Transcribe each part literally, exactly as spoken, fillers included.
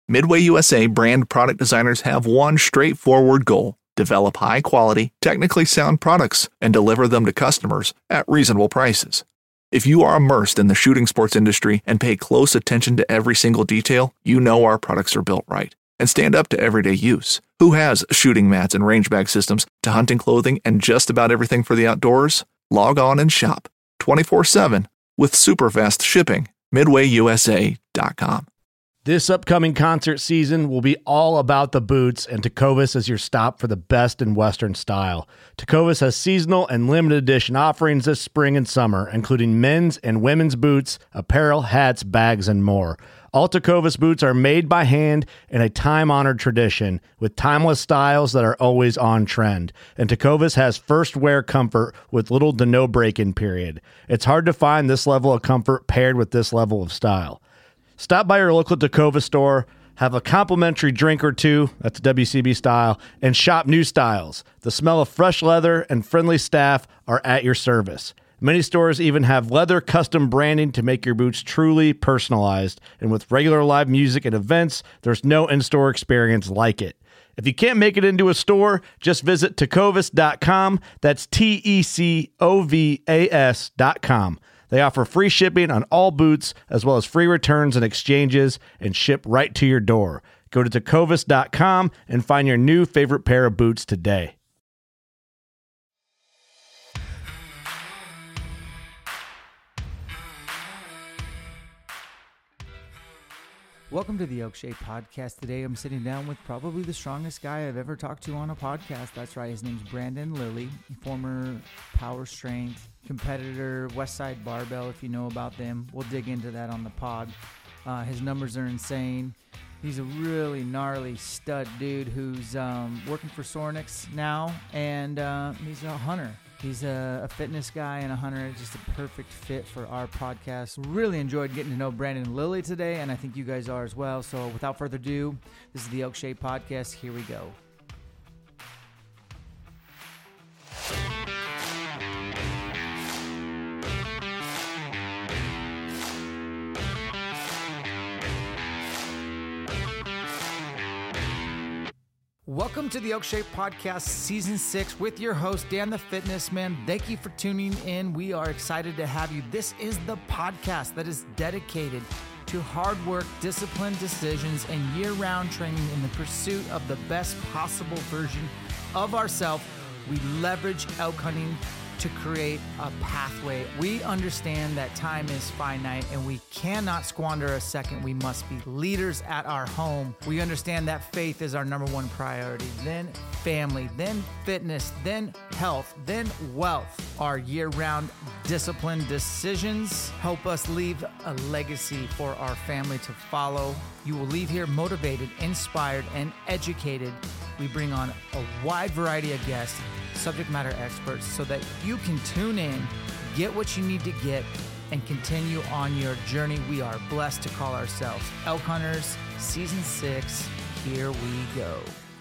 Midway U S A brand product designers have one straightforward goal: develop high-quality, technically sound products and deliver them to customers at reasonable prices. If you are immersed in the shooting sports industry and pay close attention to every single detail, you know our products are built right and stand up to everyday use. Who has shooting mats and range bag systems to hunting clothing and just about everything for the outdoors? Log on and shop twenty-four seven with super fast shipping. midway u s a dot com. This upcoming concert season will be all about the boots, and Tecovas is your stop for the best in Western style. Tecovas has seasonal and limited edition offerings this spring and summer, including men's and women's boots, apparel, hats, bags, and more. All Tecovas boots are made by hand in a time-honored tradition with timeless styles that are always on trend. And Tecovas has first wear comfort with little to no break-in period. It's hard to find this level of comfort paired with this level of style. Stop by your local Tecovas store, have a complimentary drink or two, that's W C B style, and shop new styles. The smell of fresh leather and friendly staff are at your service. Many stores even have leather custom branding to make your boots truly personalized. And with regular live music and events, there's no in-store experience like it. If you can't make it into a store, just visit tecovas dot com. That's T E C O V A S dot com. They offer free shipping on all boots, as well as free returns and exchanges, and ship right to your door. Go to tecovas dot com and find your new favorite pair of boots today. Welcome to the Oakshape Podcast. Today I'm sitting down with probably the strongest guy I've ever talked to on a podcast. That's right, his name's Brandon Lilly, former Power Strength competitor, Westside Barbell, if you know about them. We'll dig into that on the pod. Uh, his numbers are insane. He's a really gnarly stud dude who's um, working for Sornex now, and uh, he's a hunter. He's a, a fitness guy and a hunter. Just a perfect fit for our podcast. Really enjoyed getting to know Brandon Lilly today, and I think you guys are as well. So without further ado, this is the Oakshape Podcast. Here we go. Welcome to the Oakshape Podcast Season six with your host, Dan the Fitness Man. Thank you for tuning in. We are excited to have you. This is the podcast that is dedicated to hard work, disciplined decisions, and year-round training in the pursuit of the best possible version of ourselves. We leverage elk hunting to create a pathway. We understand that time is finite and we cannot squander a second. We must be leaders at our home. We understand that faith is our number one priority, then family, then fitness, then health, then wealth. Our year-round disciplined decisions help us leave a legacy for our family to follow. You will leave here motivated, inspired, and educated. We bring on a wide variety of guests, subject matter experts, so that you can tune in, get what you need to get, and continue on your journey. We are blessed to call ourselves Elk Hunters Season six. Here we go.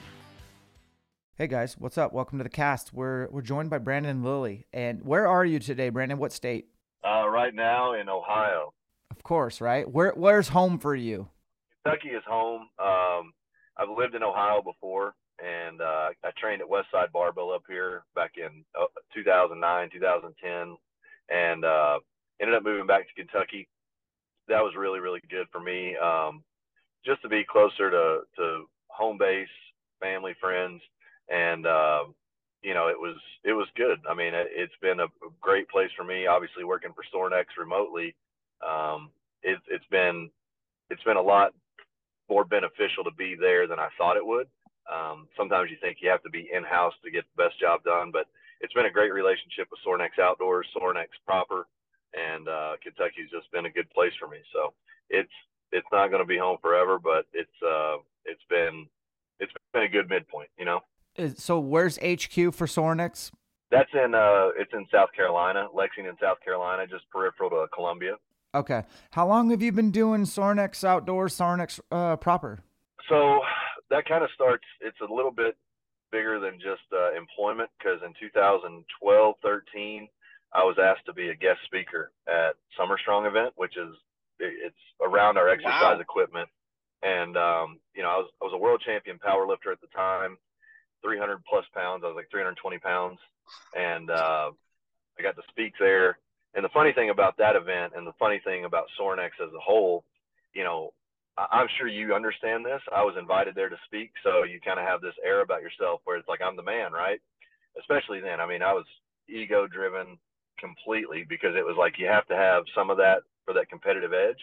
Hey guys, what's up? Welcome to the cast. We're we're joined by Brandon Lilly. And where are you today, Brandon? What state? Uh, right now in Ohio. Of course, right? Where Where's home for you? Kentucky is home. Um, I've lived in Ohio before, and uh, I trained at Westside Barbell up here back in uh, two thousand nine, two thousand ten, and uh, ended up moving back to Kentucky. That was really, really good for me, um, just to be closer to, to home base, family, friends, and uh, you know, it was it was good. I mean, it, it's been a great place for me. Obviously, working for Sornex remotely, um, it, it's been it's been a lot more beneficial to be there than I thought it would. Um, sometimes you think you have to be in-house to get the best job done, but it's been a great relationship with Sornex Outdoors, Sornex proper, and uh, Kentucky's just been a good place for me. So it's it's not going to be home forever, but it's uh, it's been it's been a good midpoint, you know. So where's H Q for Sornex? That's in uh, it's in South Carolina, Lexington, South Carolina, just peripheral to Columbia. Okay. How long have you been doing Sornex Outdoors, Sornex uh, proper? So that kind of starts, it's a little bit bigger than just uh, employment, because in two thousand twelve, thirteen, I was asked to be a guest speaker at Summer Strong event, which is, it's around our exercise wow. equipment. And, um, you know, I was, I was a world champion power lifter at the time, three hundred plus pounds. I was like three hundred twenty pounds. And, uh, I got to speak there. And the funny thing about that event, and the funny thing about Sorinex as a whole, you know, I- I'm sure you understand this. I was invited there to speak. So you kind of have this air about yourself where it's like, I'm the man, right? Especially then. I mean, I was ego driven completely, because it was like, you have to have some of that for that competitive edge.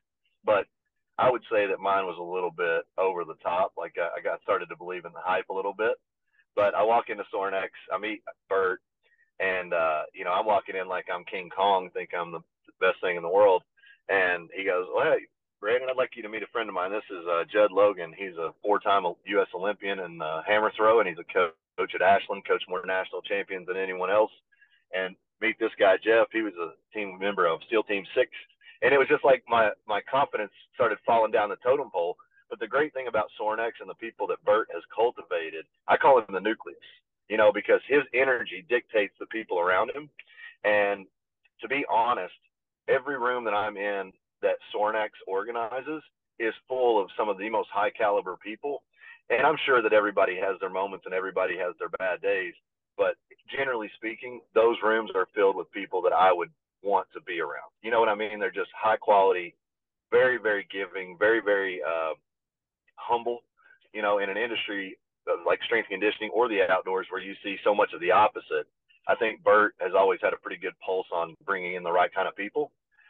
But I would say that mine was a little bit over the top. Like I, I got started to believe in the hype a little bit. But I walk into Sorinex, I meet Bert, and uh, you know, I'm walking in like I'm King Kong, think I'm the best thing in the world. And he goes, well, hey, Brandon, I'd like you to meet a friend of mine. This is uh, Judd Logan. He's a four-time U S Olympian in uh, hammer throw, and he's a coach, coach at Ashland, coached more national champions than anyone else. And meet this guy, Jeff. He was a team member of SEAL Team Six. And it was just like my, my confidence started falling down the totem pole. But the great thing about Sorinex and the people that Bert has cultivated, I call him the nucleus, you know, because his energy dictates the people around him. And to be honest, every room that I'm in that Sorinex organizes is full of some of the most high caliber people. And I'm sure that everybody has their moments and everybody has their bad days. But generally speaking, those rooms are filled with people that I would want to be around. You know what I mean? They're just high quality, very, very giving, very, very uh, humble, you know, in an industry like strength conditioning or the outdoors where you see so much of the opposite. I think Bert has always had a pretty good pulse on bringing in the right kind of people.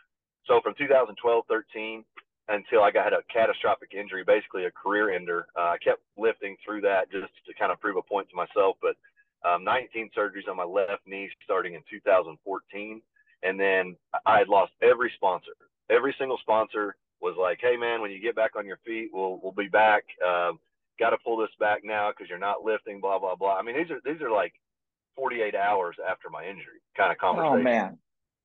So from two thousand twelve, thirteen until I got a catastrophic injury, basically a career ender, uh, I kept lifting through that just to kind of prove a point to myself. But um, nineteen surgeries on my left knee starting in two thousand fourteen. And then I had lost every sponsor. Every single sponsor was like, hey, man, when you get back on your feet, we'll we'll be back. Um, got to pull this back now because you're not lifting, blah, blah, blah. I mean, these are these are like forty-eight hours after my injury kind of conversation. Oh, man.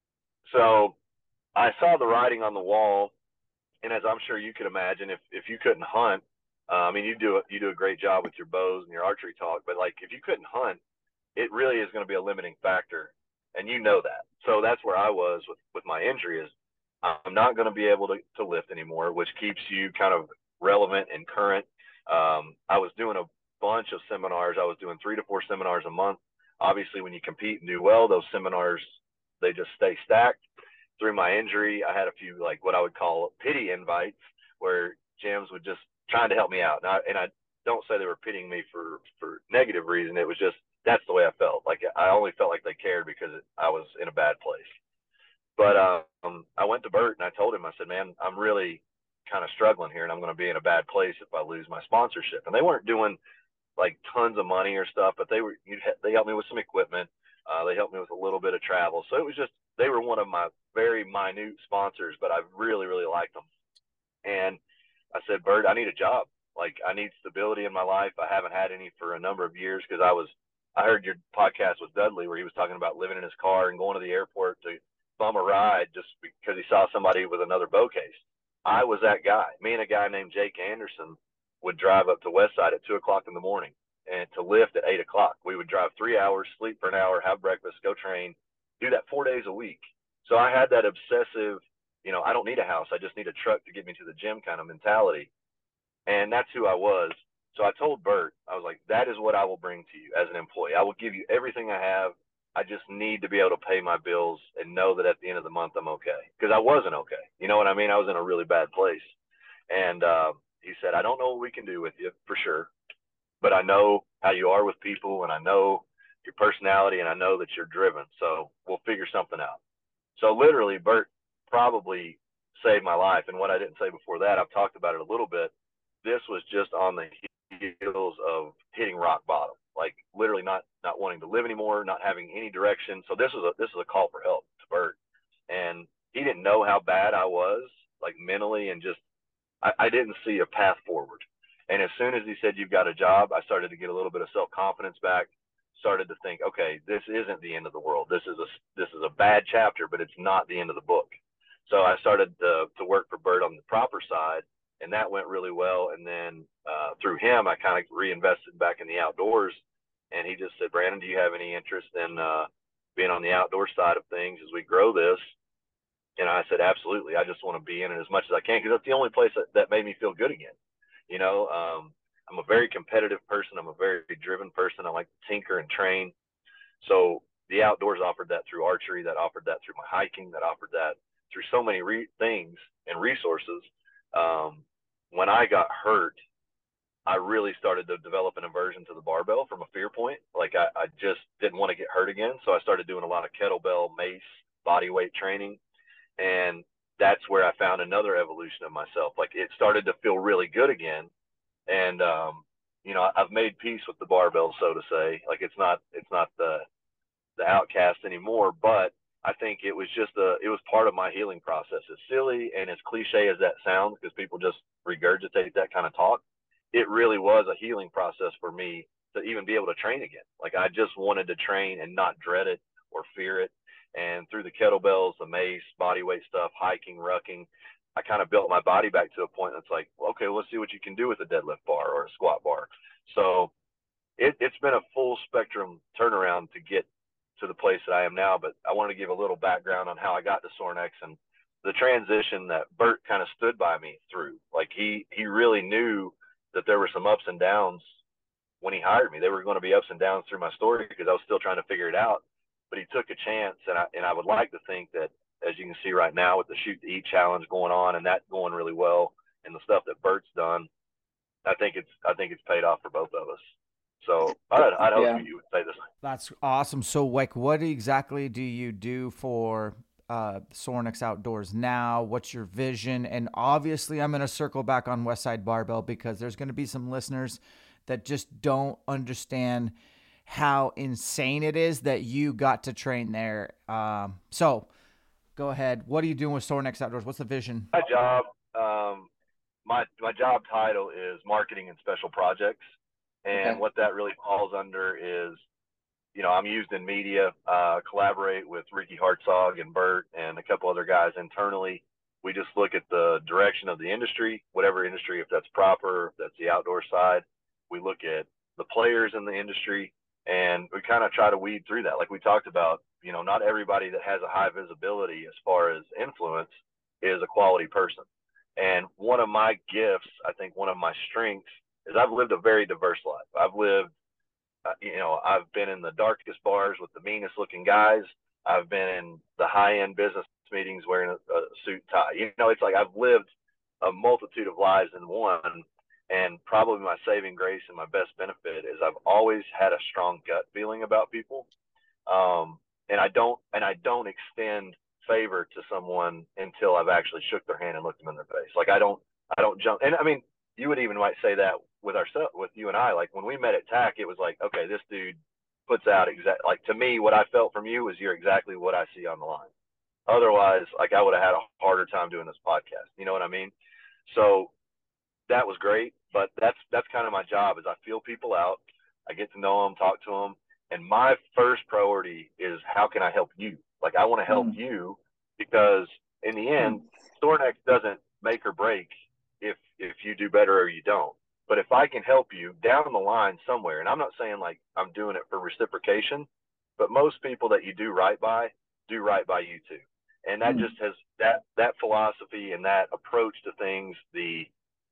So I saw the writing on the wall. And as I'm sure you could imagine, if, if you couldn't hunt, uh, I mean, you do, a, you do a great job with your bows and your archery talk. But, like, if you couldn't hunt, it really is going to be a limiting factor. And you know that. So that's where I was with, with my injury is I'm not going to be able to, to lift anymore, which keeps you kind of relevant and current. Um, I was doing a bunch of seminars. I was doing three to four seminars a month. Obviously, when you compete and do well, those seminars, they just stay stacked. Through my injury, I had a few, like what I would call pity invites where gyms would just trying to help me out. And I, and I don't say they were pitying me for, for negative reason. It was just, that's the way I felt. Like I only felt like they cared because it, I was in a bad place. But um, I went to Bert and I told him, I said, man, I'm really kind of struggling here and I'm going to be in a bad place if I lose my sponsorship. And they weren't doing like tons of money or stuff, but they were, you'd ha- they helped me with some equipment. Uh, they helped me with a little bit of travel. So it was just, they were one of my very minute sponsors, but I really, really liked them. And I said, Bert, I need a job. Like I need stability in my life. I haven't had any for a number of years because I was, I heard your podcast with Dudley where he was talking about living in his car and going to the airport to bum a ride just because he saw somebody with another bow case. I was that guy. Me and a guy named Jake Anderson would drive up to Westside at two o'clock in the morning and to lift at eight o'clock. We would drive three hours, sleep for an hour, have breakfast, go train, do that four days a week. So I had that obsessive, you know, I don't need a house. I just need a truck to get me to the gym kind of mentality. And that's who I was. So I told Bert, I was like, that is what I will bring to you as an employee. I will give you everything I have. I just need to be able to pay my bills and know that at the end of the month I'm okay. Because I wasn't okay. You know what I mean? I was in a really bad place. And uh, he said, I don't know what we can do with you for sure, but I know how you are with people and I know your personality and I know that you're driven. So we'll figure something out. So literally, Bert probably saved my life. And what I didn't say before that, I've talked about it a little bit. This was just on the heels of hitting rock bottom, like literally not not wanting to live anymore, not having any direction. So this was a this was a call for help to Bert, and he didn't know how bad I was, like mentally, and just I, I didn't see a path forward. And as soon as he said you've got a job, I started to get a little bit of self confidence back. Started to think, okay, this isn't the end of the world. This is a this is a bad chapter, but it's not the end of the book. So I started to, to work for Bert on the proper side. And that went really well. And then uh, through him, I kind of reinvested back in the outdoors. And he just said, Brandon, do you have any interest in uh, being on the outdoor side of things as we grow this? And I said, absolutely. I just want to be in it as much as I can because that's the only place that, that made me feel good again. You know, um, I'm a very competitive person. I'm a very driven person. I like to tinker and train. So the outdoors offered that through archery, that offered that through my hiking, that offered that through so many re- things and resources. Um, when I got hurt, I really started to develop an aversion to the barbell from a fear point. Like I, I just didn't want to get hurt again. So I started doing a lot of kettlebell, mace, body weight training. And that's where I found another evolution of myself. Like it started to feel really good again. And, um, you know, I've made peace with the barbell, so to say. Like it's not, it's not the, the outcast anymore, but I think it was just a, it was part of my healing process. As silly and as cliche as that sounds, because people just regurgitate that kind of talk, it really was a healing process for me to even be able to train again. Like I just wanted to train and not dread it or fear it. And through the kettlebells, the mace, body weight stuff, hiking, rucking, I kind of built my body back to a point that's like, well, okay, let's see what you can do with a deadlift bar or a squat bar. So it, it's been a full spectrum turnaround to get to the place that I am now. But I want to give a little background on how I got to Sorinex and the transition that Bert kind of stood by me through. Like he, he really knew that there were some ups and downs when he hired me. They were going to be ups and downs through my story because I was still trying to figure it out. But he took a chance, and I and I would like to think that, as you can see right now with the Shoot to Eat challenge going on and that going really well, and the stuff that Bert's done, I think it's I think it's paid off for both of us. So I'd, I'd hope Yeah. you would say the same. That's awesome. So, like, what exactly do you do for uh, Sorinex Outdoors now? What's your vision? And obviously, I'm going to circle back on Westside Barbell because there's going to be some listeners that just don't understand how insane it is that you got to train there. Um, so, go ahead. What are you doing with Sorinex Outdoors? What's the vision? My job, um, my my job title is marketing and special projects, and Okay. what that really falls under is, you know, I'm used in media, uh, collaborate with Ricky Hartzog and Bert and a couple other guys internally. We just look at the direction of the industry, whatever industry, if that's proper, if that's the outdoor side. We look at the players in the industry, and we kind of try to weed through that. Like we talked about, you know, not everybody that has a high visibility as far as influence is a quality person. And one of my gifts, I think one of my strengths is I've lived a very diverse life. I've lived Uh, you know, I've been in the darkest bars with the meanest looking guys. I've been in the high end business meetings wearing a, a suit and tie. You know, it's like I've lived a multitude of lives in one. And probably my saving grace and my best benefit is I've always had a strong gut feeling about people. Um, and I don't, and I don't extend favor to someone until I've actually shook their hand and looked them in their face. Like I don't, I don't jump. And I mean, you would even might say that with ourselves, with you and I. Like when we met at T A C, it was like, okay, this dude puts out exact. Like to me, what I felt from you was you're exactly what I see on the line. Otherwise, like I would have had a harder time doing this podcast. You know what I mean? So that was great, but that's that's kind of my job. Is I feel people out, I get to know them, talk to them, and my first priority is how can I help you? Like I want to help Mm. you because in the end, Sorinex doesn't make or break if if you do better or you don't. But if I can help you down the line somewhere, and I'm not saying like I'm doing it for reciprocation, but most people that you do right by do right by you too. And that Mm. just has that that philosophy and that approach to things, the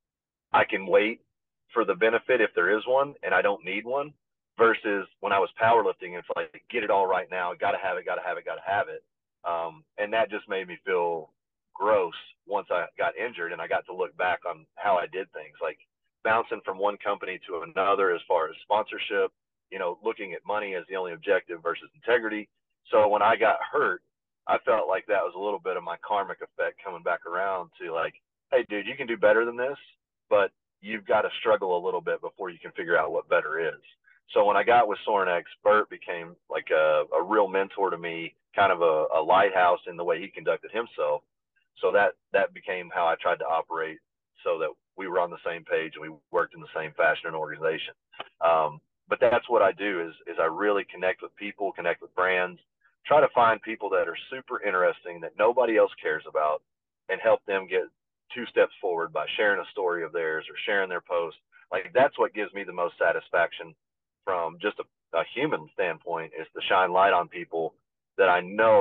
I can wait for the benefit if there is one and I don't need one, versus when I was powerlifting, it's like get it all right now, gotta have it, gotta have it, gotta have it. Um, and that just made me feel gross once I got injured and I got to look back on how I did things, like bouncing from one company to another as far as sponsorship, you know, looking at money as the only objective versus integrity. So when I got hurt, I felt like that was a little bit of my karmic effect coming back around to like, hey, dude, you can do better than this, but you've got to struggle a little bit before you can figure out what better is. So when I got with Sorinex, Bert became like a, a real mentor to me, kind of a, a lighthouse in the way he conducted himself. So that, that became how I tried to operate so that we were on the same page and we worked in the same fashion and organization. Um, but that's what I do is, is I really connect with people, connect with brands, try to find people that are super interesting that nobody else cares about and help them get two steps forward by sharing a story of theirs or sharing their post. Like that's what gives me the most satisfaction from just a, a human standpoint, is to shine light on people that I know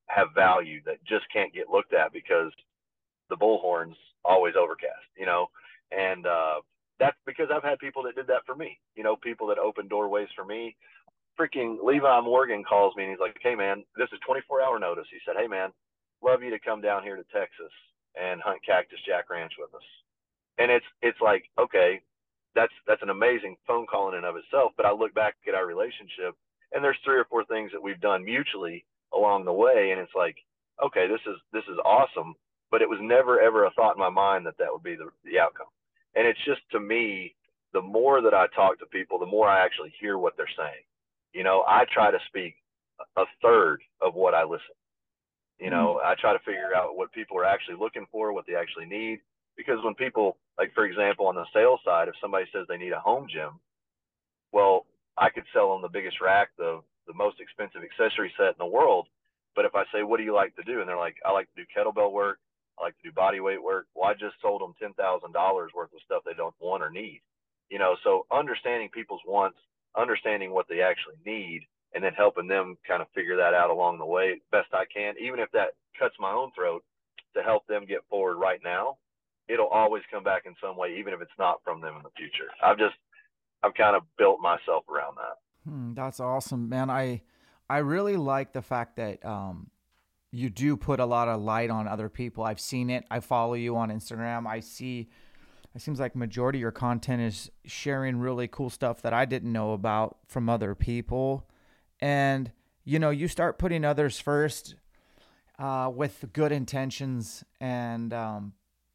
have value that just can't get looked at because the bullhorn's always overcast, you know? And, uh, that's because I've had people that did that for me, you know, people that opened doorways for me. Freaking Levi Morgan calls me and he's like, hey man, this is twenty-four hour notice. He said, hey man, love you to come down here to Texas and hunt Cactus Jack Ranch with us. And it's, it's like, okay, that's, that's an amazing phone call in and of itself. But I look back at our relationship and there's three or four things that we've done mutually along the way. And it's like, okay, this is, this is awesome. But it was never, ever a thought in my mind that that would be the, the outcome. And it's just, to me, the more that I talk to people, the more I actually hear what they're saying. You know, I try to speak a third of what I listen. You know, I try to figure out what people are actually looking for, what they actually need. Because when people, like, for example, on the sales side, if somebody says they need a home gym, well, I could sell them the biggest rack, the, the most expensive accessory set in the world. But if I say, what do you like to do? And they're like, I like to do kettlebell work. I like to do body weight work. Well, I just sold them ten thousand dollars worth of stuff they don't want or need. You know, so understanding people's wants, understanding what they actually need, and then helping them kind of figure that out along the way best I can, even if that cuts my own throat to help them get forward right now, it'll always come back in some way, even if it's not from them in the future. I've just, I've kind of built myself around that. Hmm, that's awesome, man. I, I really like the fact that, um, you do put a lot of light on other people. I've seen it. I follow you on Instagram. I see, it seems like majority of your content is sharing really cool stuff that I didn't know about from other people. And, you know, you start putting others first, uh, with good intentions, and, um,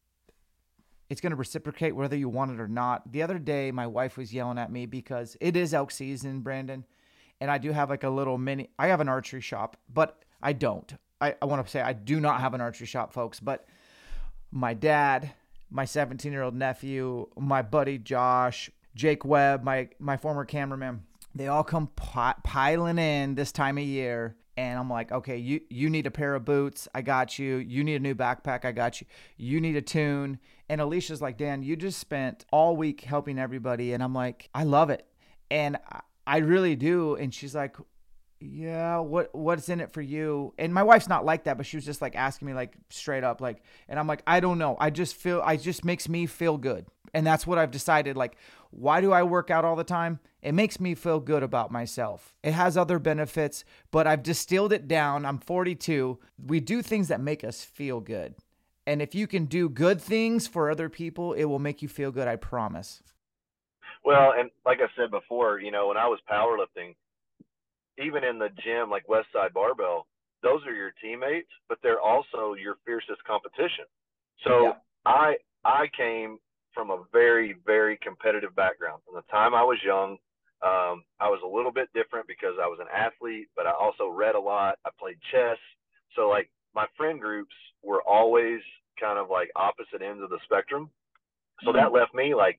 it's going to reciprocate whether you want it or not. The other day, my wife was yelling at me because it is elk season, Brandon. And I do have like a little mini, I have an archery shop, but I don't. I, I want to say I do not have an archery shop, folks, but my dad, my seventeen-year-old nephew, my buddy Josh, Jake Webb, my, my former cameraman, they all come pi- piling in this time of year. And I'm like, okay, you, you need a pair of boots. I got you. You need a new backpack. I got you. You need a tune. And Alicia's like, Dan, you just spent all week helping everybody. And I'm like, I love it. And I, I really do. And she's like, yeah, what what's in it for you? And my wife's not like that, but she was just like asking me like straight up, like, and I'm like, I don't know. I just feel, I just makes me feel good. And that's what I've decided. Like, why do I work out all the time? It makes me feel good about myself. It has other benefits, but I've distilled it down. I'm forty-two. We do things that make us feel good. And if you can do good things for other people, it will make you feel good. I promise. Well, and like I said before, you know, when I was powerlifting, even in the gym, like Westside Barbell, those are your teammates, but they're also your fiercest competition. So yeah. I, I came from a very, very competitive background. From the time I was young, um, I was a little bit different because I was an athlete, but I also read a lot. I played chess. So like my friend groups were always kind of like opposite ends of the spectrum. So mm-hmm. that left me like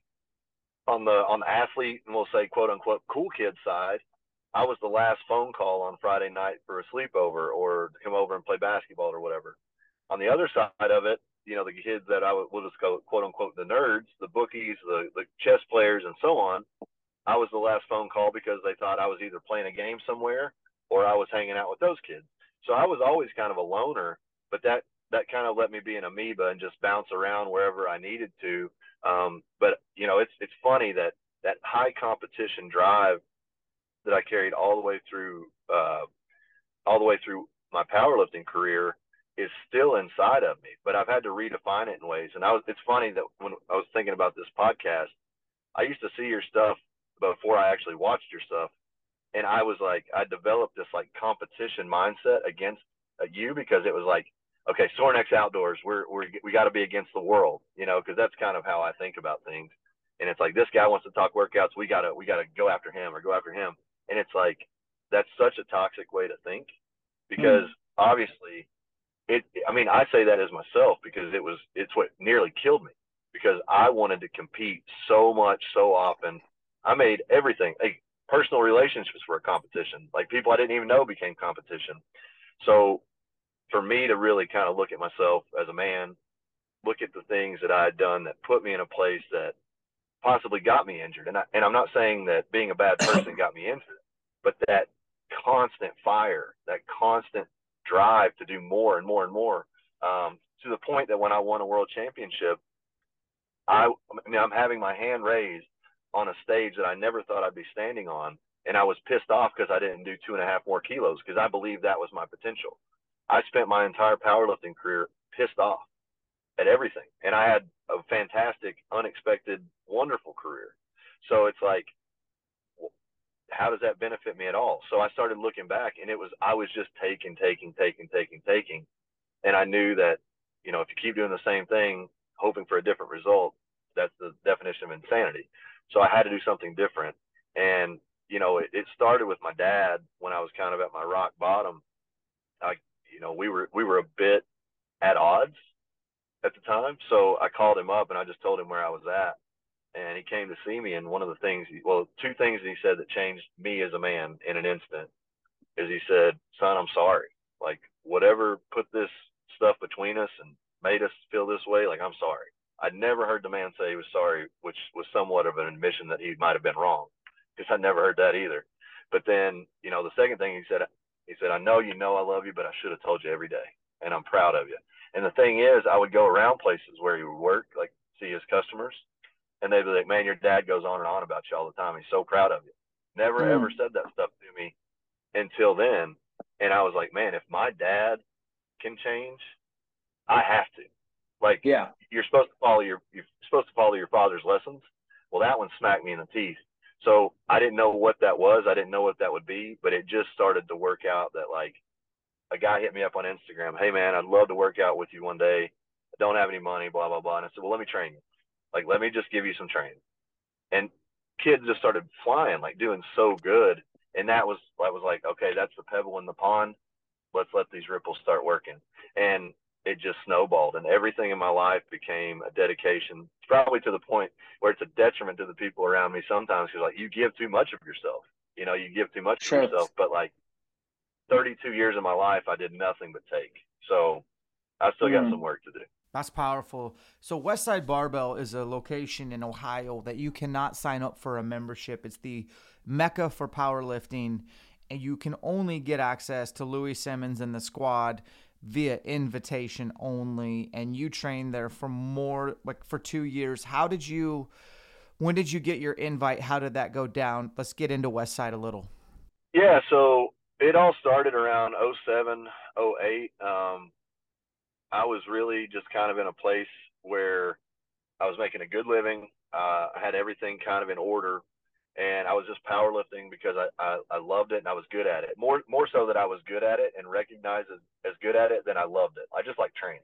on the, on the athlete, and we'll say quote unquote cool kid side. I was the last phone call on Friday night for a sleepover or to come over and play basketball or whatever. On the other side of it, you know, the kids that I would, we'll just go quote unquote the nerds, the bookies, the, the chess players and so on, I was the last phone call because they thought I was either playing a game somewhere or I was hanging out with those kids. So I was always kind of a loner, but that, that kind of let me be an amoeba and just bounce around wherever I needed to. Um, but you know, it's, it's funny that that high competition drive that I carried all the way through, uh, all the way through my powerlifting career is still inside of me, but I've had to redefine it in ways. And I was, it's funny that when I was thinking about this podcast, I used to see your stuff before I actually watched your stuff. And I was like, I developed this like competition mindset against uh, you because it was like, okay, Sorinex Outdoors, we're, we're, we got to be against the world, you know, cause that's kind of how I think about things. And it's like, this guy wants to talk workouts. We gotta, we gotta go after him or go after him. And it's like, that's such a toxic way to think because mm. obviously it, I mean, I say that as myself because it was, it's what nearly killed me because I wanted to compete so much, so often. I made everything, like personal relationships were a competition. Like people I didn't even know became competition. So for me to really kind of look at myself as a man, look at the things that I had done that put me in a place that possibly got me injured. And, I, and I'm not saying that being a bad person got me injured, but that constant fire, that constant drive to do more and more and more, um, to the point that when I won a world championship, I, I mean, I'm having my hand raised on a stage that I never thought I'd be standing on. And I was pissed off because I didn't do two and a half more kilos because I believed that was my potential. I spent my entire powerlifting career pissed off at everything. And I had a fantastic, unexpected, wonderful career. So it's like, how does that benefit me at all? So I started looking back, and it was, I was just taking, taking, taking, taking, taking. And I knew that, you know, if you keep doing the same thing, hoping for a different result, that's the definition of insanity. So I had to do something different. And, you know, it, it started with my dad when I was kind of at my rock bottom. I, you know, we were, we were a bit at odds at the time. So I called him up and I just told him where I was at. And he came to see me. And one of the things, well, two things that he said that changed me as a man in an instant is he said, son, I'm sorry. Like, whatever put this stuff between us and made us feel this way, like, I'm sorry. I'd never heard the man say he was sorry, which was somewhat of an admission that he might have been wrong, because I never heard that either. But then, you know, the second thing he said, he said, I know you know I love you, but I should have told you every day, and I'm proud of you. And the thing is, I would go around places where he would work, like see his customers, and they'd be like, man, your dad goes on and on about you all the time. He's so proud of you. Never, mm. ever said that stuff to me until then. And I was like, man, if my dad can change, I have to. Like, yeah, you're supposed to follow your, you're supposed to follow your father's lessons. Well, that one smacked me in the teeth. So I didn't know what that was. I didn't know what that would be, but it just started to work out that, like, a guy hit me up on Instagram. Hey man, I'd love to work out with you one day. I don't have any money, blah, blah, blah. And I said, well, let me train you. Like, let me just give you some training. And kids just started flying, like doing so good. And that was, I was like, okay, that's the pebble in the pond. Let's let these ripples start working. And it just snowballed, and everything in my life became a dedication, probably to the point where it's a detriment to the people around me sometimes, because, like, you give too much of yourself. You know, you give too much sure. of yourself. But, like, thirty-two years of my life, I did nothing but take. So I still got mm. some work to do. That's powerful. So Westside Barbell is a location in Ohio that you cannot sign up for a membership. It's the mecca for powerlifting, and you can only get access to Louie Simmons and the squad via invitation only. And you trained there for more, like for two years. How did you, when did you get your invite? How did that go down? Let's get into Westside a little. Yeah, so it all started around oh seven, oh eight. Um, I was really just kind of in a place where I was making a good living. Uh, I had everything kind of in order, and I was just powerlifting because I, I, I loved it and I was good at it. More more so that I was good at it and recognized as, as good at it than I loved it. I just like training.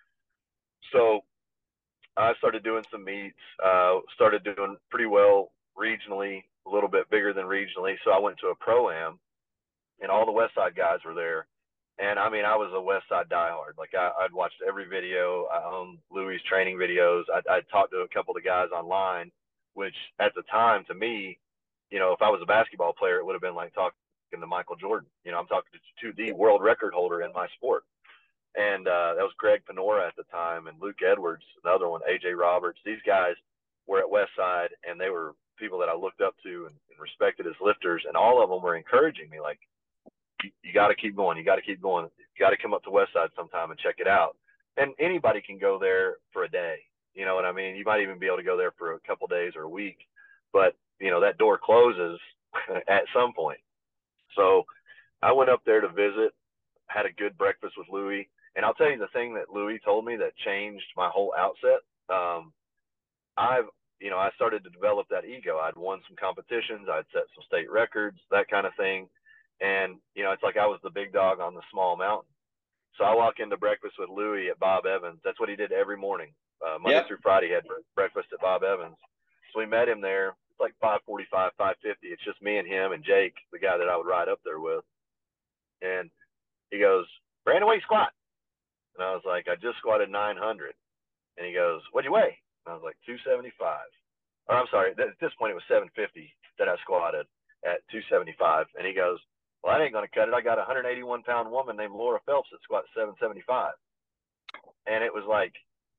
So I started doing some meets, uh, started doing pretty well regionally, a little bit bigger than regionally. So I went to a Pro-Am, and all the Westside guys were there. And I mean, I was a Westside diehard. Like, I, I'd watched every video. I owned Louie's training videos. I'd, I'd talked to a couple of the guys online, which at the time, to me, you know, if I was a basketball player, it would have been like talking to Michael Jordan. You know, I'm talking to, to the world record holder in my sport. And uh, that was Greg Penora at the time, and Luke Edwards, another one, A J Roberts. These guys were at Westside, and they were people that I looked up to and, and respected as lifters. And all of them were encouraging me, like, you, you got to keep going. You got to keep going. You got to come up to Westside sometime and check it out. And anybody can go there for a day. You know what I mean? You might even be able to go there for a couple days or a week, but you know, that door closes at some point. So I went up there to visit, had a good breakfast with Louie. And I'll tell you the thing that Louie told me that changed my whole outset. Um, I've, you know, I started to develop that ego. I'd won some competitions. I'd set some state records, that kind of thing. And, you know, it's like I was the big dog on the small mountain. So I walk into breakfast with Louie at Bob Evans. That's what he did every morning. Uh, Monday yep. through Friday, he had breakfast at Bob Evans. So we met him there. It's like five forty-five, five fifty. It's just me and him and Jake, the guy that I would ride up there with. And he goes, Brandon, what you squat? And I was like, I just squatted nine hundred. And he goes, what'd you weigh? And I was like, two seventy-five. Or I'm sorry, at this point it was seven fifty that I squatted at two seventy-five. And he goes, well, that ain't going to cut it. I got a one hundred eighty-one pound woman named Laura Phelps that squats seven seventy-five. And it was like,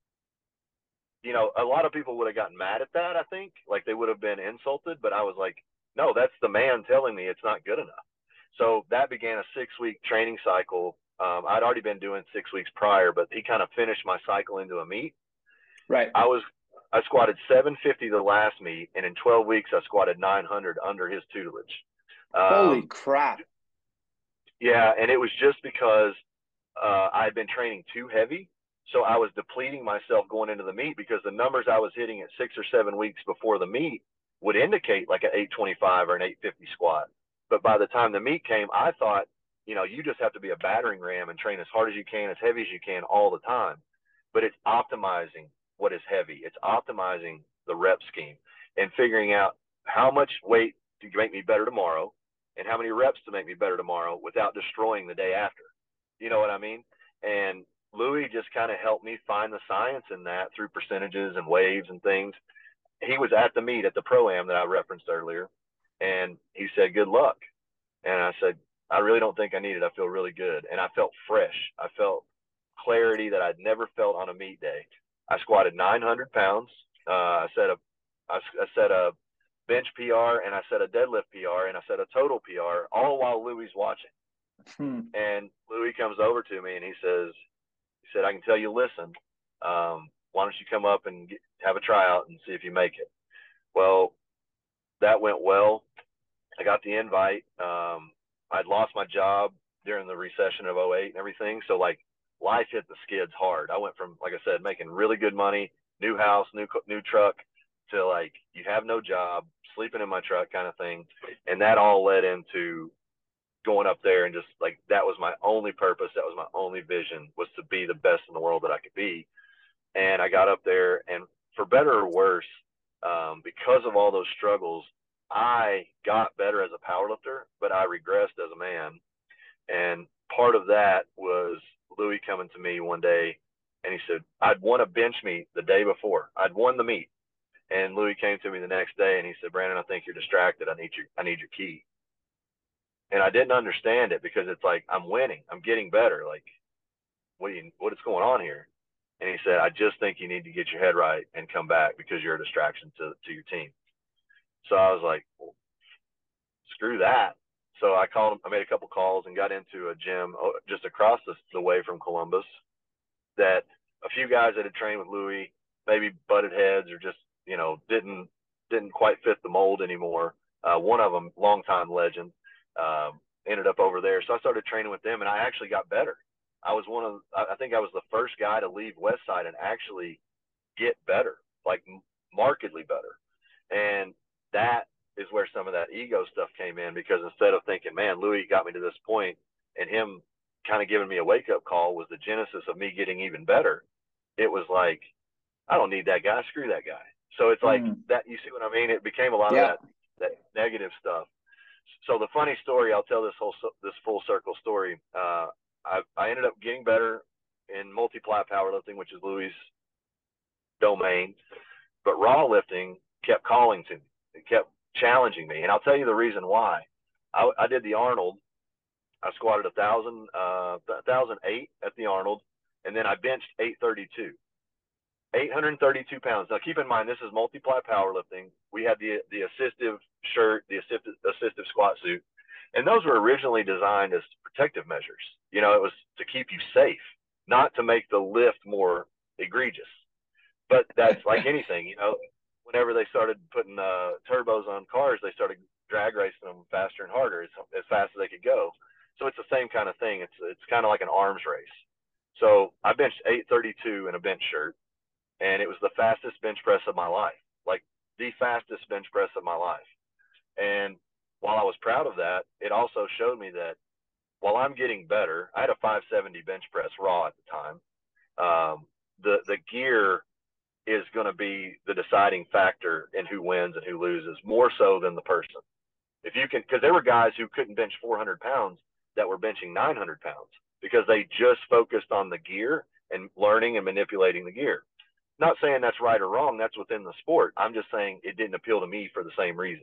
you know, a lot of people would have gotten mad at that, I think. Like, they would have been insulted. But I was like, no, that's the man telling me it's not good enough. So that began a six-week training cycle Um, I'd already been doing six weeks prior, but he kind of finished my cycle into a meet. Right. I was, I squatted seven fifty the last meet, and in twelve weeks, I squatted nine hundred under his tutelage. Holy Um, crap. Yeah. And it was just because uh, I had been training too heavy. So I was depleting myself going into the meet, because the numbers I was hitting at six or seven weeks before the meet would indicate like an eight twenty-five or an eight fifty squat. But by the time the meet came, I thought, you know, you just have to be a battering ram and train as hard as you can, as heavy as you can all the time. But it's optimizing what is heavy. It's optimizing the rep scheme and figuring out how much weight to make me better tomorrow and how many reps to make me better tomorrow without destroying the day after. You know what I mean? And Louis just kind of helped me find the science in that through percentages and waves and things. He was at the meet at the Pro-Am that I referenced earlier, and he said, good luck. And I said, I really don't think I need it. I feel really good. And I felt fresh. I felt clarity that I'd never felt on a meet day. I squatted nine hundred pounds. Uh, I set a, I, I set a bench P R, and I set a deadlift P R, and I set a total P R, all while Louis watching. Hmm. And Louis comes over to me and he says, he said, I can tell you, listen, um, why don't you come up and get, have a tryout and see if you make it? Well, that went well. I got the invite. Um, I'd lost my job during the recession of oh eight and everything. So like life hit the skids hard. I went from, like I said, making really good money, new house, new, new truck, to like, you have no job, sleeping in my truck kind of thing. And that all led into going up there, and just like, that was my only purpose. That was my only vision, was to be the best in the world that I could be. And I got up there, and for better or worse, um, because of all those struggles, I got better as a powerlifter, but I regressed as a man. And part of that was Louis coming to me one day, and he said, I'd won a bench meet the day before. I'd won the meet. And Louis came to me the next day, and he said, Brandon, I think you're distracted. I need your, I need your key. And I didn't understand it, because it's like, I'm winning, I'm getting better. Like, what do you, what is going on here? And he said, I just think you need to get your head right and come back, because you're a distraction to, to your team. So I was like, well, screw that. So I called him, I made a couple calls and got into a gym just across the, the way from Columbus, that a few guys that had trained with Louis maybe butted heads, or just, you know, didn't, didn't quite fit the mold anymore. Uh, one of them, longtime legend, um, ended up over there. So I started training with them, and I actually got better. I was one of, I think I was the first guy to leave Westside and actually get better, like markedly better. And that is where some of that ego stuff came in, because instead of thinking, man, Louis got me to this point, and him kind of giving me a wake up call was the genesis of me getting even better. It was like, I don't need that guy. Screw that guy. So it's like mm. that, you see what I mean? It became a lot yeah. of that, that negative stuff. So the funny story, I'll tell this whole, this full circle story. Uh, I, I ended up getting better in multi-ply powerlifting, which is Louis' domain, but raw lifting kept calling to me. It kept challenging me. And I'll tell you the reason why. I, I did the Arnold. I squatted a thousand, uh, one thousand eight at the Arnold, and then I benched eight thirty-two. eight hundred thirty-two pounds. Now keep in mind, this is multi-ply powerlifting. We had the the assistive shirt, the assistive, assistive squat suit, and those were originally designed as protective measures. You know, it was to keep you safe, not to make the lift more egregious. But that's like anything, you know, whenever they started putting uh, turbos on cars, they started drag racing them faster and harder, as, as fast as they could go. So it's the same kind of thing. It's it's kind of like an arms race. So I benched eight thirty-two in a bench shirt, and it was the fastest bench press of my life, like the fastest bench press of my life. And while I was proud of that, it also showed me that while I'm getting better, I had a five seventy bench press raw at the time. Um, the the gear is going to be the deciding factor in who wins and who loses, more so than the person. If you can, because there were guys who couldn't bench four hundred pounds that were benching nine hundred pounds because they just focused on the gear and learning and manipulating the gear. Not saying that's right or wrong. That's within the sport. I'm just saying it didn't appeal to me for the same reason.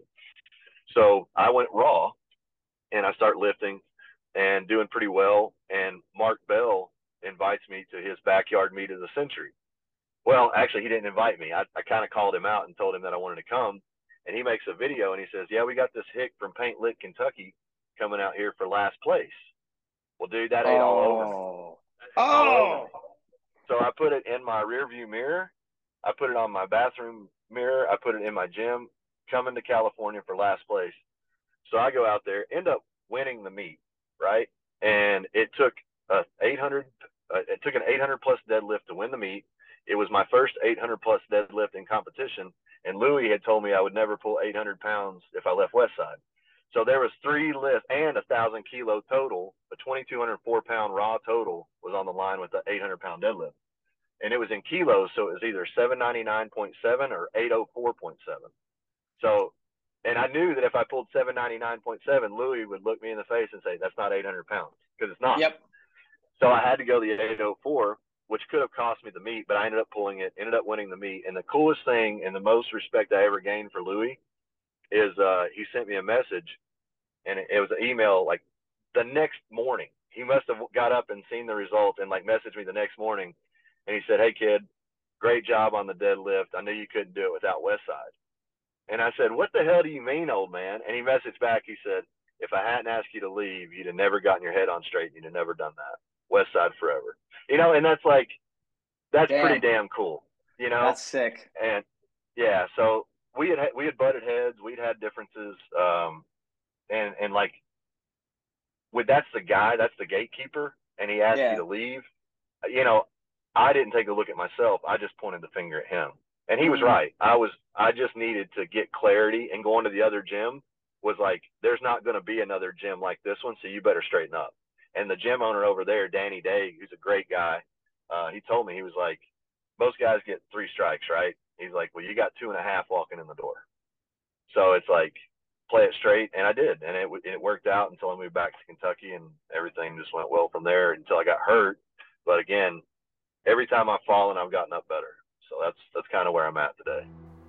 So I went raw, and I start lifting and doing pretty well. And Mark Bell invites me to his backyard meet of the century. Well, actually, he didn't invite me. I, I kind of called him out and told him that I wanted to come. And he makes a video, and he says, yeah, we got this hick from Paint Lick, Kentucky coming out here for last place. Well, dude, that ate all over me. Oh. All over me. Oh. So I put it in my rear view mirror. I put it on my bathroom mirror. I put it in my gym, coming to California for last place. So I go out there, end up winning the meet, right? And it took a eight hundred, uh, it took an eight hundred plus deadlift to win the meet. It was my first eight hundred plus deadlift in competition. And Louis had told me I would never pull eight hundred pounds if I left Westside. So there was three lifts and a thousand kilo total. A twenty-two hundred four pound raw total was on the line with the eight hundred pound deadlift. And it was in kilos. So it was either seven ninety-nine point seven or eight oh four point seven. So, and I knew that if I pulled seven ninety-nine point seven, Louis would look me in the face and say, that's not eight hundred pounds, because it's not. Yep. So I had to go the eight oh four, which could have cost me the meet, but I ended up pulling it, ended up winning the meet. And the coolest thing and the most respect I ever gained for Louis is uh, he sent me a message, and it, it was an email like the next morning. He must have got up and seen the result and like messaged me the next morning. And he said, hey, kid, great job on the deadlift. I knew you couldn't do it without Westside. And I said, what the hell do you mean, old man? And he messaged back. He said, if I hadn't asked you to leave, you'd have never gotten your head on straight. You'd have never done that. Westside forever. You know, and that's like, that's Damn. pretty damn cool, you know? That's sick. And yeah, so we had, we had butted heads. We'd had differences. Um, and, and like, with that's the guy, that's the gatekeeper. And he asked Yeah. you to leave. You know, I didn't take a look at myself. I just pointed the finger at him. And he was right. I was, I just needed to get clarity, and going to the other gym was like, there's not going to be another gym like this one. So you better straighten up. And the gym owner over there, Danny Day, who's a great guy. Uh, he told me, he was like, most guys get three strikes, right? He's like, well, you got two and a half walking in the door. So it's like, play it straight. And I did. And it, it worked out until I moved back to Kentucky, and everything just went well from there until I got hurt. But again, every time I've fallen, I've gotten up better. So that's that's kind of where I'm at today.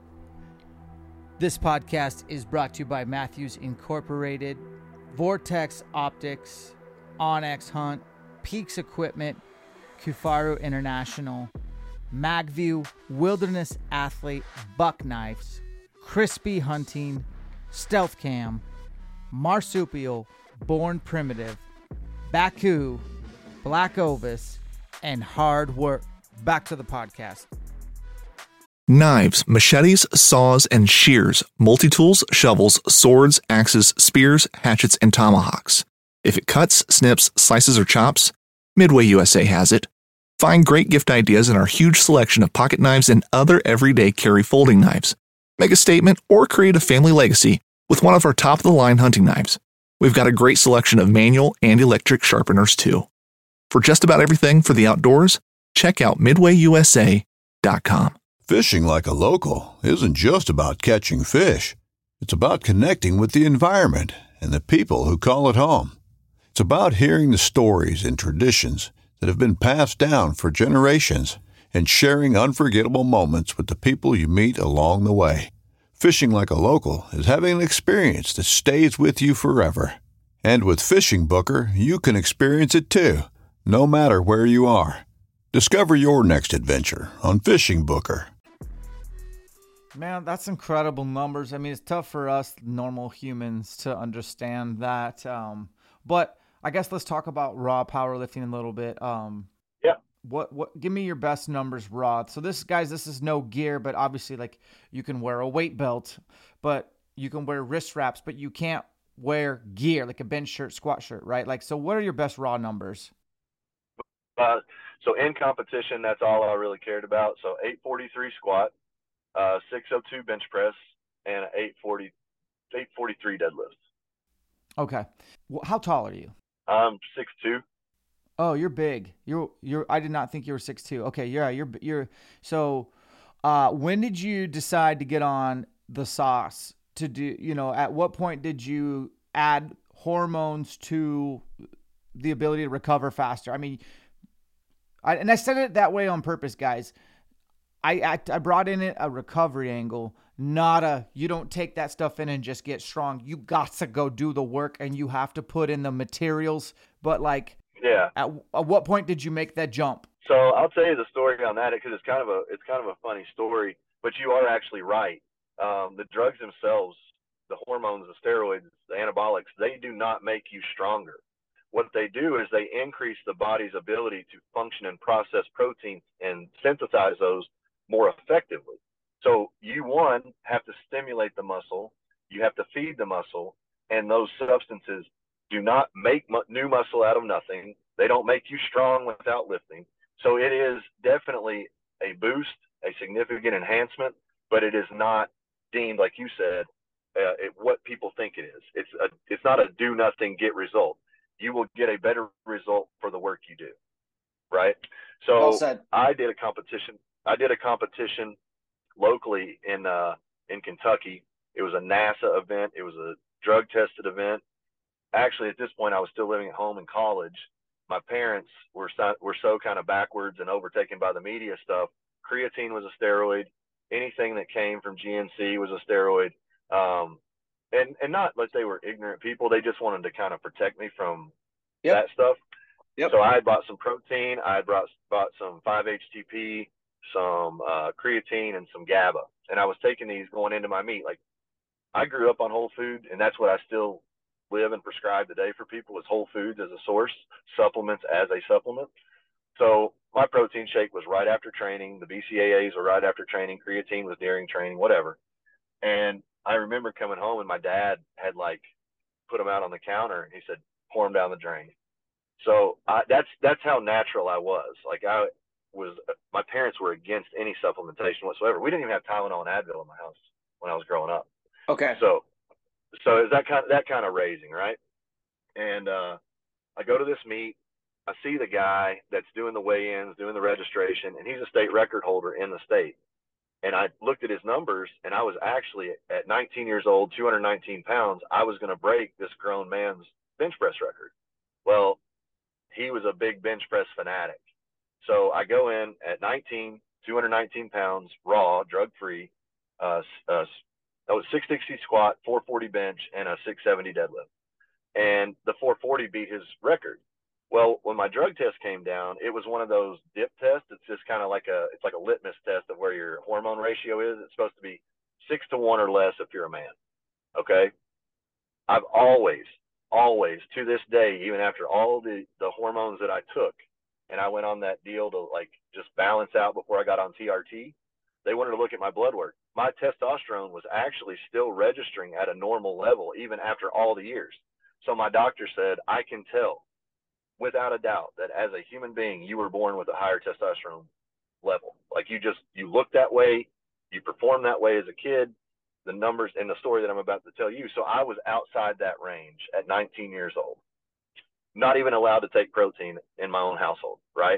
This podcast is brought to you by Matthews Incorporated, Vortex Optics, Onyx Hunt, Peaks Equipment, Kufaru International, Magview, Wilderness Athlete, Buck Knives, Crispy Hunting, Stealth Cam, Marsupial, Born Primitive, Baku, Black Ovis, and Hard Work. Back to the podcast. Knives, machetes, saws, and shears, multi-tools, shovels, swords, axes, spears, hatchets, and tomahawks. If it cuts, snips, slices, or chops, Midway U S A has it. Find great gift ideas in our huge selection of pocket knives and other everyday carry folding knives. Make a statement or create a family legacy with one of our top-of-the-line hunting knives. We've got a great selection of manual and electric sharpeners, too. For just about everything for the outdoors, check out midway u s a dot com. Fishing like a local isn't just about catching fish. It's about connecting with the environment and the people who call it home. It's about hearing the stories and traditions that have been passed down for generations and sharing unforgettable moments with the people you meet along the way. Fishing like a local is having an experience that stays with you forever. And with Fishing Booker, you can experience it too, no matter where you are. Discover your next adventure on Fishing Booker. Man, that's incredible numbers. I mean, it's tough for us normal humans to understand that. Um, but I guess let's talk about raw powerlifting a little bit. Um, Yeah. What what? Give me your best numbers raw. So this, guys, this is no gear, but obviously, like, you can wear a weight belt, but you can wear wrist wraps, but you can't wear gear like a bench shirt, squat shirt, right? Like, so what are your best raw numbers? Uh, so in competition, that's all I really cared about. So eight forty-three squat, uh, six oh two bench press, and eight forty, eight forty-three deadlift. Okay. Well, how tall are you? I'm six two. Oh, you're big. You're you're. I did not think you were six two. Okay, yeah, you're you're. So, uh, when did you decide to get on the sauce to do? You know, at what point did you add hormones to the ability to recover faster? I mean, I and I said it that way on purpose, guys. I I, I brought in it a recovery angle, not a you don't take that stuff in and just get strong. You got to go do the work, and you have to put in the materials. But like. Yeah. At, at what point did you make that jump? So I'll tell you the story on that because it's kind of a it's kind of a funny story. But you are actually right. Um, the drugs themselves, the hormones, the steroids, the anabolics, they do not make you stronger. what they do is they increase the body's ability to function and process proteins and synthesize those more effectively. So you, one, have to stimulate the muscle, you have to feed the muscle, and those substances do not make mu- new muscle out of nothing. They don't make you strong without lifting. So it is definitely a boost, a significant enhancement, but it is not deemed, like you said, uh, it, what people think it is. It's a, it's not a do nothing, get result. You will get a better result for the work you do, right? So Well said. I did a competition. I did a competition locally in uh, in Kentucky. It was a NASA event. It was a drug tested event. Actually, at this point, I was still living at home in college. My parents were so, were so kind of backwards and overtaken by the media stuff. Creatine was a steroid. Anything that came from G N C was a steroid. Um, and, and not that they were ignorant people. They just wanted to kind of protect me from Yep. that stuff. Yep. So I had bought some protein. I had brought, bought some five H T P, some uh, creatine, and some GABA. And I was taking these going into my meet. Like, I grew up on whole food, and that's what I still live and prescribe today for people, is whole foods as a source, supplements as a supplement. So my protein shake was right after training. The B C A As were right after training. Creatine was during training, whatever. And I remember coming home, and my dad had like put them out on the counter, and he said, pour them down the drain. So I, that's that's how natural I was. Like, I was, my parents were against any supplementation whatsoever. We didn't even have Tylenol and Advil in my house when I was growing up. Okay. So, so is that kind of, that kind of raising, right? And uh, I go to this meet. I see the guy that's doing the weigh-ins, doing the registration, and he's a state record holder in the state. And I looked at his numbers, and I was actually at nineteen years old, two hundred nineteen pounds. I was going to break this grown man's bench press record. Well, he was a big bench press fanatic. So I go in at nineteen, two hundred nineteen pounds, raw, drug-free. Uh, uh, that was six sixty squat, four forty bench, and a six seventy deadlift. And the four forty beat his record. Well, when my drug test came down, it was one of those dip tests. It's just kind of like a, it's like a litmus test of where your hormone ratio is. It's supposed to be six to one or less if you're a man. Okay. I've always, always to this day, even after all the, the hormones that I took, and I went on that deal to like just balance out before I got on T R T, they wanted to look at my blood work. My testosterone was actually still registering at a normal level, even after all the years. So my doctor said, I can tell without a doubt that as a human being, you were born with a higher testosterone level. Like, you just, you look that way, you perform that way as a kid, the numbers in the story that I'm about to tell you. So I was outside that range at nineteen years old, not even allowed to take protein in my own household. Right.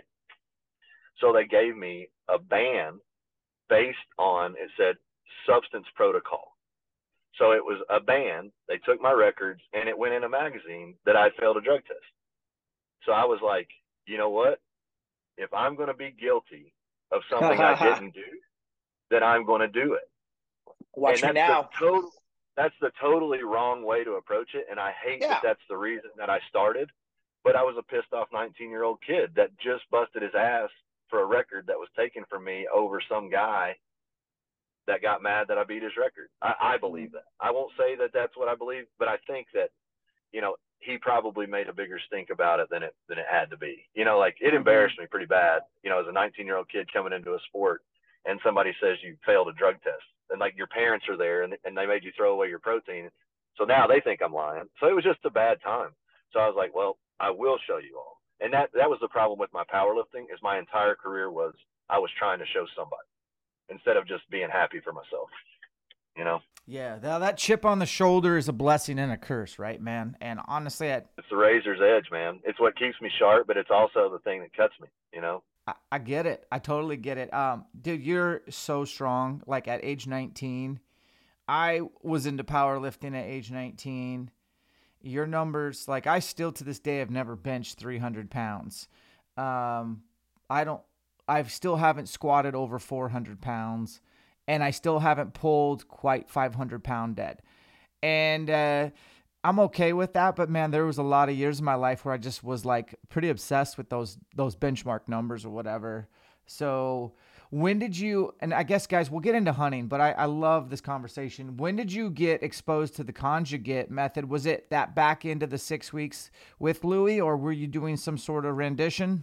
So they gave me a ban based on, it said substance protocol. So it was a ban. They took my records, and it went in a magazine that I'd failed a drug test. So I was like, you know what? If I'm going to be guilty of something I didn't do, then I'm going to do it. Watch and me that's now. The total, that's the totally wrong way to approach it. And I hate Yeah. that that's the reason that I started. But I was a pissed off nineteen-year-old kid that just busted his ass for a record that was taken from me over some guy that got mad that I beat his record. I, I believe that. I won't say that that's what I believe, but I think that, you know, he probably made a bigger stink about it than it than it had to be. You know, like, it embarrassed me pretty bad, you know, as a nineteen-year-old kid coming into a sport, and somebody says you failed a drug test, and like your parents are there, and, and they made you throw away your protein. So now they think I'm lying. So it was just a bad time. So I was like, well, I will show you all. And that, that was the problem with my powerlifting, is my entire career was I was trying to show somebody instead of just being happy for myself, you know? Yeah, that, that chip on the shoulder is a blessing and a curse, right, man? And honestly, I, It's the razor's edge, man. It's what keeps me sharp, but it's also the thing that cuts me, you know? I, I get it. I totally get it. Um, dude, you're so strong. Like, at age nineteen, I was into powerlifting at age nineteen. Your numbers, like, I still to this day have never benched three hundred pounds. Um, I don't, I still haven't squatted over four hundred pounds, and I still haven't pulled quite five hundred pound dead. And, uh, I'm okay with that, but man, there was a lot of years in my life where I just was like pretty obsessed with those, those benchmark numbers or whatever. So When did you, and I guess, guys, we'll get into hunting, but I, I love this conversation. When did you get exposed to the conjugate method? Was it that back end of the six weeks with Louie, or were you doing some sort of rendition?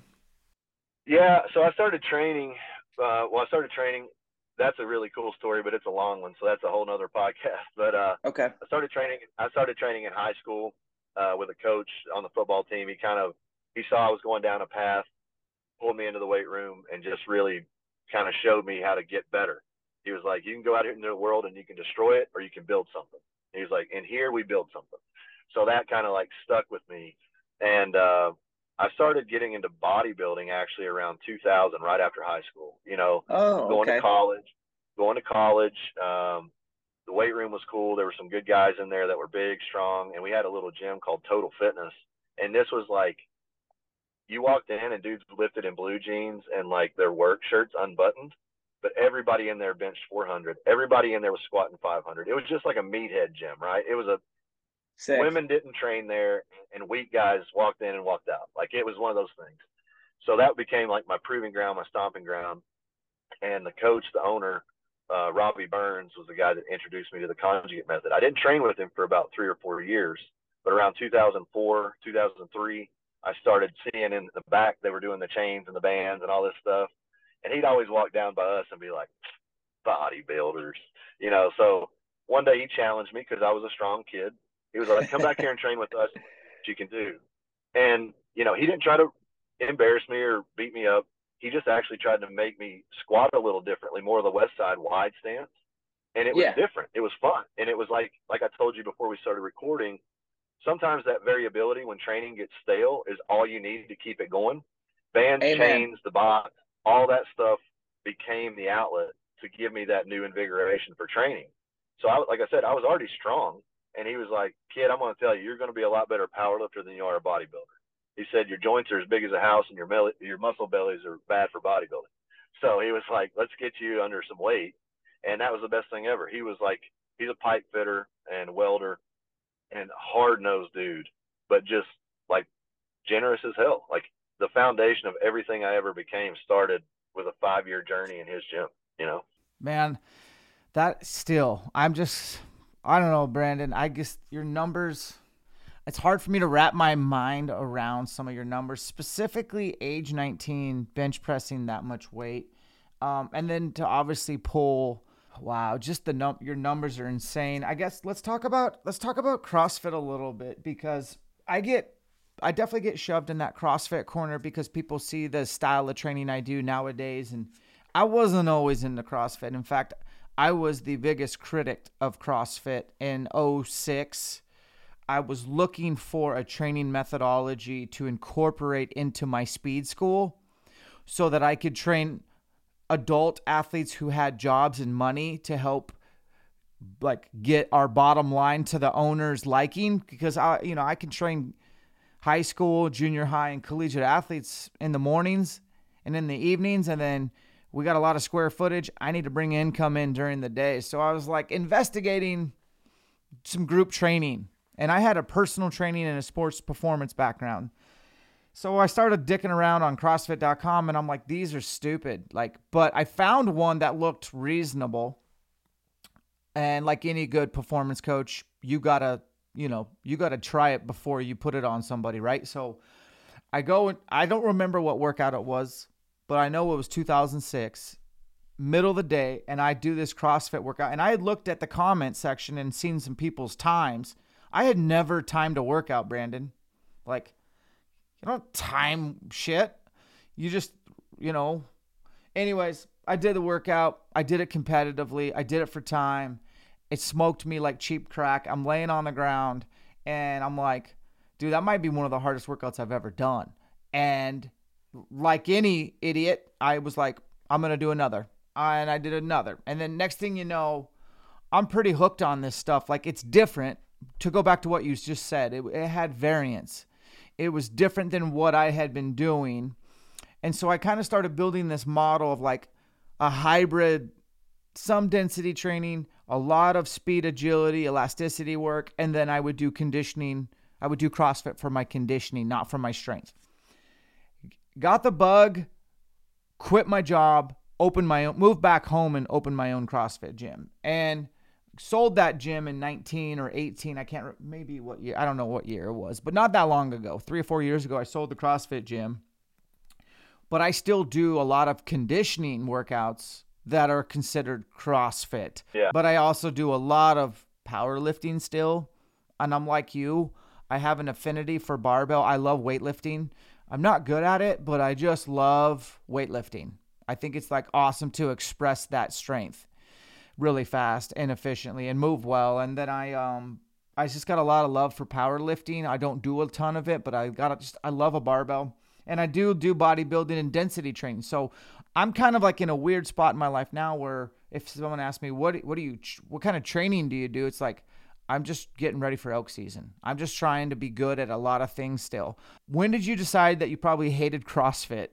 Yeah, so I started training. Uh, well, I started training. That's a really cool story, but it's a long one, so that's a whole nother podcast. But uh, Okay. I started training. I started training in high school uh, with a coach on the football team. He kind of he saw I was going down a path, pulled me into the weight room, and just really kind of showed me how to get better. He was like, you can go out here into the world and you can destroy it, or you can build something. He was like, and here we build something. So that kind of like stuck with me. And uh, I started getting into bodybuilding actually around two thousand, right after high school, you know, Oh, going okay. to college, going to college. Um, the weight room was cool. There were some good guys in there that were big, strong. And we had a little gym called Total Fitness. And this was like, you walked in and dudes lifted in blue jeans and like their work shirts unbuttoned, but everybody in there benched four hundred. Everybody in there was squatting five hundred. It was just like a meathead gym, right? It was a, Sick. women didn't train there and weak guys walked in and walked out. Like it was one of those things. So that became like my proving ground, my stomping ground. And the coach, the owner, uh, Robbie Burns was the guy that introduced me to the conjugate method. I didn't train with him for about three or four years, but around two thousand four, two thousand three, I started seeing in the back, they were doing the chains and the bands and all this stuff. And he'd always walk down by us and be like, bodybuilders, you know? So one day he challenged me because I was a strong kid. He was like, come back here and train with us, what you can do. And, you know, he didn't try to embarrass me or beat me up. He just actually tried to make me squat a little differently, more of the West Side wide stance. And it was Yeah. different. It was fun. And it was like, like I told you before we started recording, sometimes that variability when training gets stale is all you need to keep it going. Bands, Amen. chains, the box, all that stuff became the outlet to give me that new invigoration for training. So I, like I said, I was already strong. And he was like, kid, I'm going to tell you, you're going to be a lot better power lifter than you are a bodybuilder. He said, your joints are as big as a house and your, mel- your muscle bellies are bad for bodybuilding. So he was like, let's get you under some weight. And that was the best thing ever. He was like, he's a pipe fitter and welder and hard-nosed dude, but just like generous as hell. Like the foundation of everything I ever became started with a five-year journey in his gym, you know? Man, that still, I'm just, I don't know, Brandon, I guess your numbers, it's hard for me to wrap my mind around some of your numbers, specifically age nineteen, bench pressing that much weight. Um, and then to obviously pull, wow, just the num your numbers are insane. I guess let's talk about, let's talk about CrossFit a little bit, because I get, I definitely get shoved in that CrossFit corner because people see the style of training I do nowadays. And I wasn't always into CrossFit. In fact, I was the biggest critic of CrossFit in oh six. I was looking for a training methodology to incorporate into my speed school so that I could train adult athletes who had jobs and money to help like get our bottom line to the owner's liking, because I, you know, I can train high school, junior high, and collegiate athletes in the mornings and in the evenings, and then we got a lot of square footage. I need to bring income in during the day. So I was like investigating some group training, and I had a personal training and a sports performance background. So I started dicking around on CrossFit dot com, and I'm like, these are stupid. Like, but I found one that looked reasonable. And like any good performance coach, you gotta, you know, you gotta try it before you put it on somebody, right? So I go, and I don't remember what workout it was, but I know it was two thousand six, middle of the day, and I do this CrossFit workout. And I had looked at the comment section and seen some people's times. I had never timed a workout, Brandon. Like, you don't time shit. You just, you know. Anyways, I did the workout. I did it competitively. I did it for time. It smoked me like cheap crack. I'm laying on the ground, and I'm like, dude, that might be one of the hardest workouts I've ever done. And like any idiot, I was like, I'm going to do another. And I did another. And then next thing you know, I'm pretty hooked on this stuff. Like, it's different. To go back to what you just said, it, it had variance. It was different than what I had been doing. And so I kind of started building this model of like a hybrid, some density training, a lot of speed, agility, elasticity work. And then I would do conditioning. I would do CrossFit for my conditioning, not for my strength. Got the bug, quit my job, opened my own, moved back home and opened my own CrossFit gym, and sold that gym in nineteen or eighteen. I can't, maybe what year, I don't know what year it was, but not that long ago, three or four years ago, I sold the CrossFit gym. But I still do a lot of conditioning workouts that are considered CrossFit. Yeah. But I also do a lot of powerlifting still. And I'm like you, I have an affinity for barbell. I love weightlifting. I'm not good at it, but I just love weightlifting. I think it's like awesome to express that strength really fast and efficiently and move well. And then I um I just got a lot of love for powerlifting. I don't do a ton of it, but I got just I love a barbell. And I do do bodybuilding and density training. So I'm kind of like in a weird spot in my life now where if someone asks me, what what do you, what kind of training do you do? It's like, I'm just getting ready for elk season. I'm just trying to be good at a lot of things still. When did you decide that you probably hated CrossFit?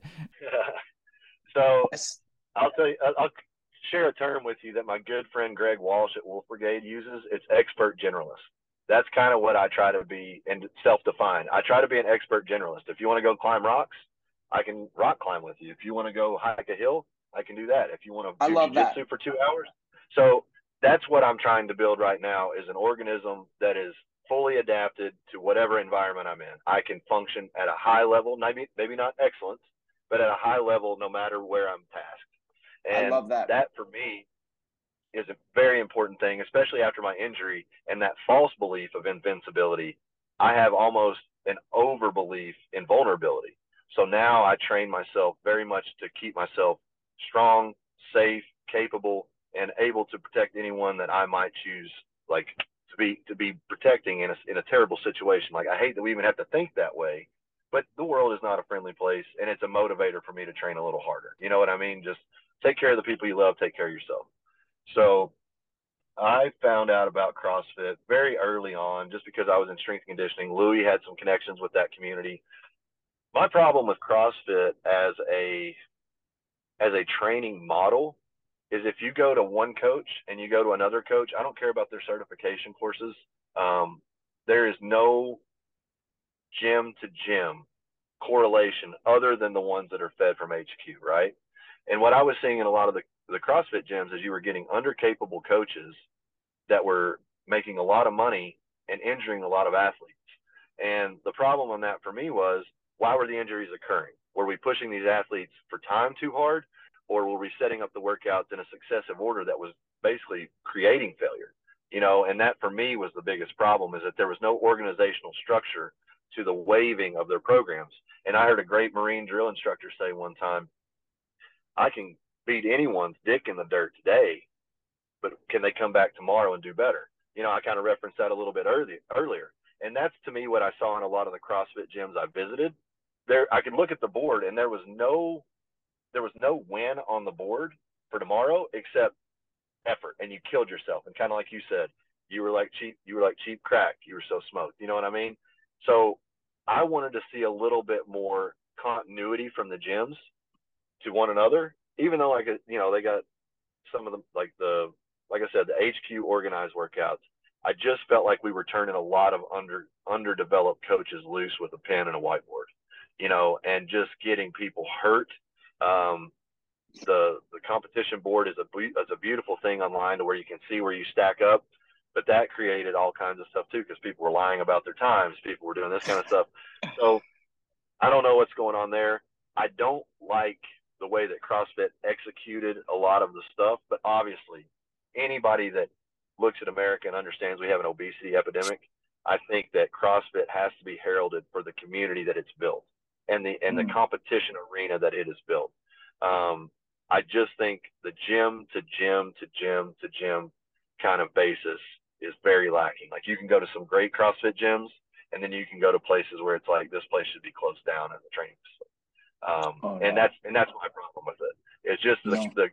So I'll tell you, I'll share a term with you that my good friend Greg Walsh at Wolf Brigade uses. It's expert generalist. That's kind of what I try to be, and self-define. I try to be an expert generalist. If you want to go climb rocks, I can rock climb with you. If you want to go hike a hill, I can do that. If you want to I do love jiu-jitsu that. for two hours. So that's what I'm trying to build right now, is an organism that is fully adapted to whatever environment I'm in. I can function at a high level, maybe maybe not excellence, but at a high level no matter where I'm tasked. And I love that. That for me is a very important thing, especially after my injury and that false belief of invincibility. I have almost an overbelief in vulnerability. So now I train myself very much to keep myself strong, safe, capable, and able to protect anyone that I might choose, like to be to be protecting in a in a terrible situation. Like, I hate that we even have to think that way, but the world is not a friendly place, and it's a motivator for me to train a little harder. You know what I mean? Just take care of the people you love, take care of yourself. So I found out about CrossFit very early on, just because I was in strength conditioning. Louis had some connections with that community. My problem with CrossFit as a as a training model is if you go to one coach and you go to another coach, I don't care about their certification courses. Um, there is no gym to gym correlation other than the ones that are fed from H Q, right? And what I was seeing in a lot of the, the CrossFit gyms is you were getting undercapable coaches that were making a lot of money and injuring a lot of athletes. And the problem on that for me was, why were the injuries occurring? Were we pushing these athletes for time too hard, or were we setting up the workouts in a successive order that was basically creating failure? You know, and that for me was the biggest problem, is that there was no organizational structure to the waving of their programs. And I heard a great Marine drill instructor say one time, I can beat anyone's dick in the dirt today, but can they come back tomorrow and do better? You know, I kind of referenced that a little bit early, earlier. And that's, to me, what I saw in a lot of the CrossFit gyms I visited. There, I could look at the board, and there was no, there was no win on the board for tomorrow except effort, and you killed yourself. And kind of like you said, you were like cheap, you were like cheap crack. You were so smoked. You know what I mean? So I wanted to see a little bit more continuity from the gyms to one another, even though, like, you know, they got some of them, like the, like I said, the H Q organized workouts. I just felt like we were turning a lot of under underdeveloped coaches loose with a pen and a whiteboard, you know, and just getting people hurt. Um, the the competition board is a is a beautiful thing online, to where you can see where you stack up, but that created all kinds of stuff too, because people were lying about their times, people were doing this kind of stuff. So I don't know what's going on there. I don't like the way that CrossFit executed a lot of the stuff, but obviously anybody that looks at America and understands we have an obesity epidemic, I think that CrossFit has to be heralded for the community that it's built, and the and the Mm. competition arena that it has built. Um, I just think the gym to gym to gym to gym kind of basis is very lacking. Like, you can go to some great CrossFit gyms, and then you can go to places where it's like, this place should be closed down in the training facility. Um, Oh, and no. that's and that's my problem with it. It's just the, No. the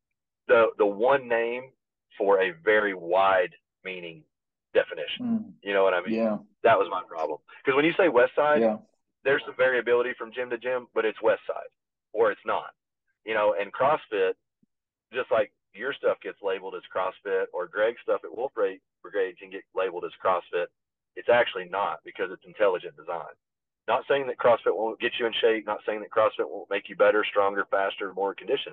the the one name for a very wide meaning definition. Mm. You know what I mean? Yeah. That was my problem. Because when you say West Side, Yeah. there's some variability from gym to gym, but it's West Side or it's not. You know, and CrossFit, just like your stuff gets labeled as CrossFit, or Greg's stuff at Wolf Brigade can get labeled as CrossFit, it's actually not, because it's intelligent design. Not saying that CrossFit won't get you in shape, not saying that CrossFit won't make you better, stronger, faster, more conditioned,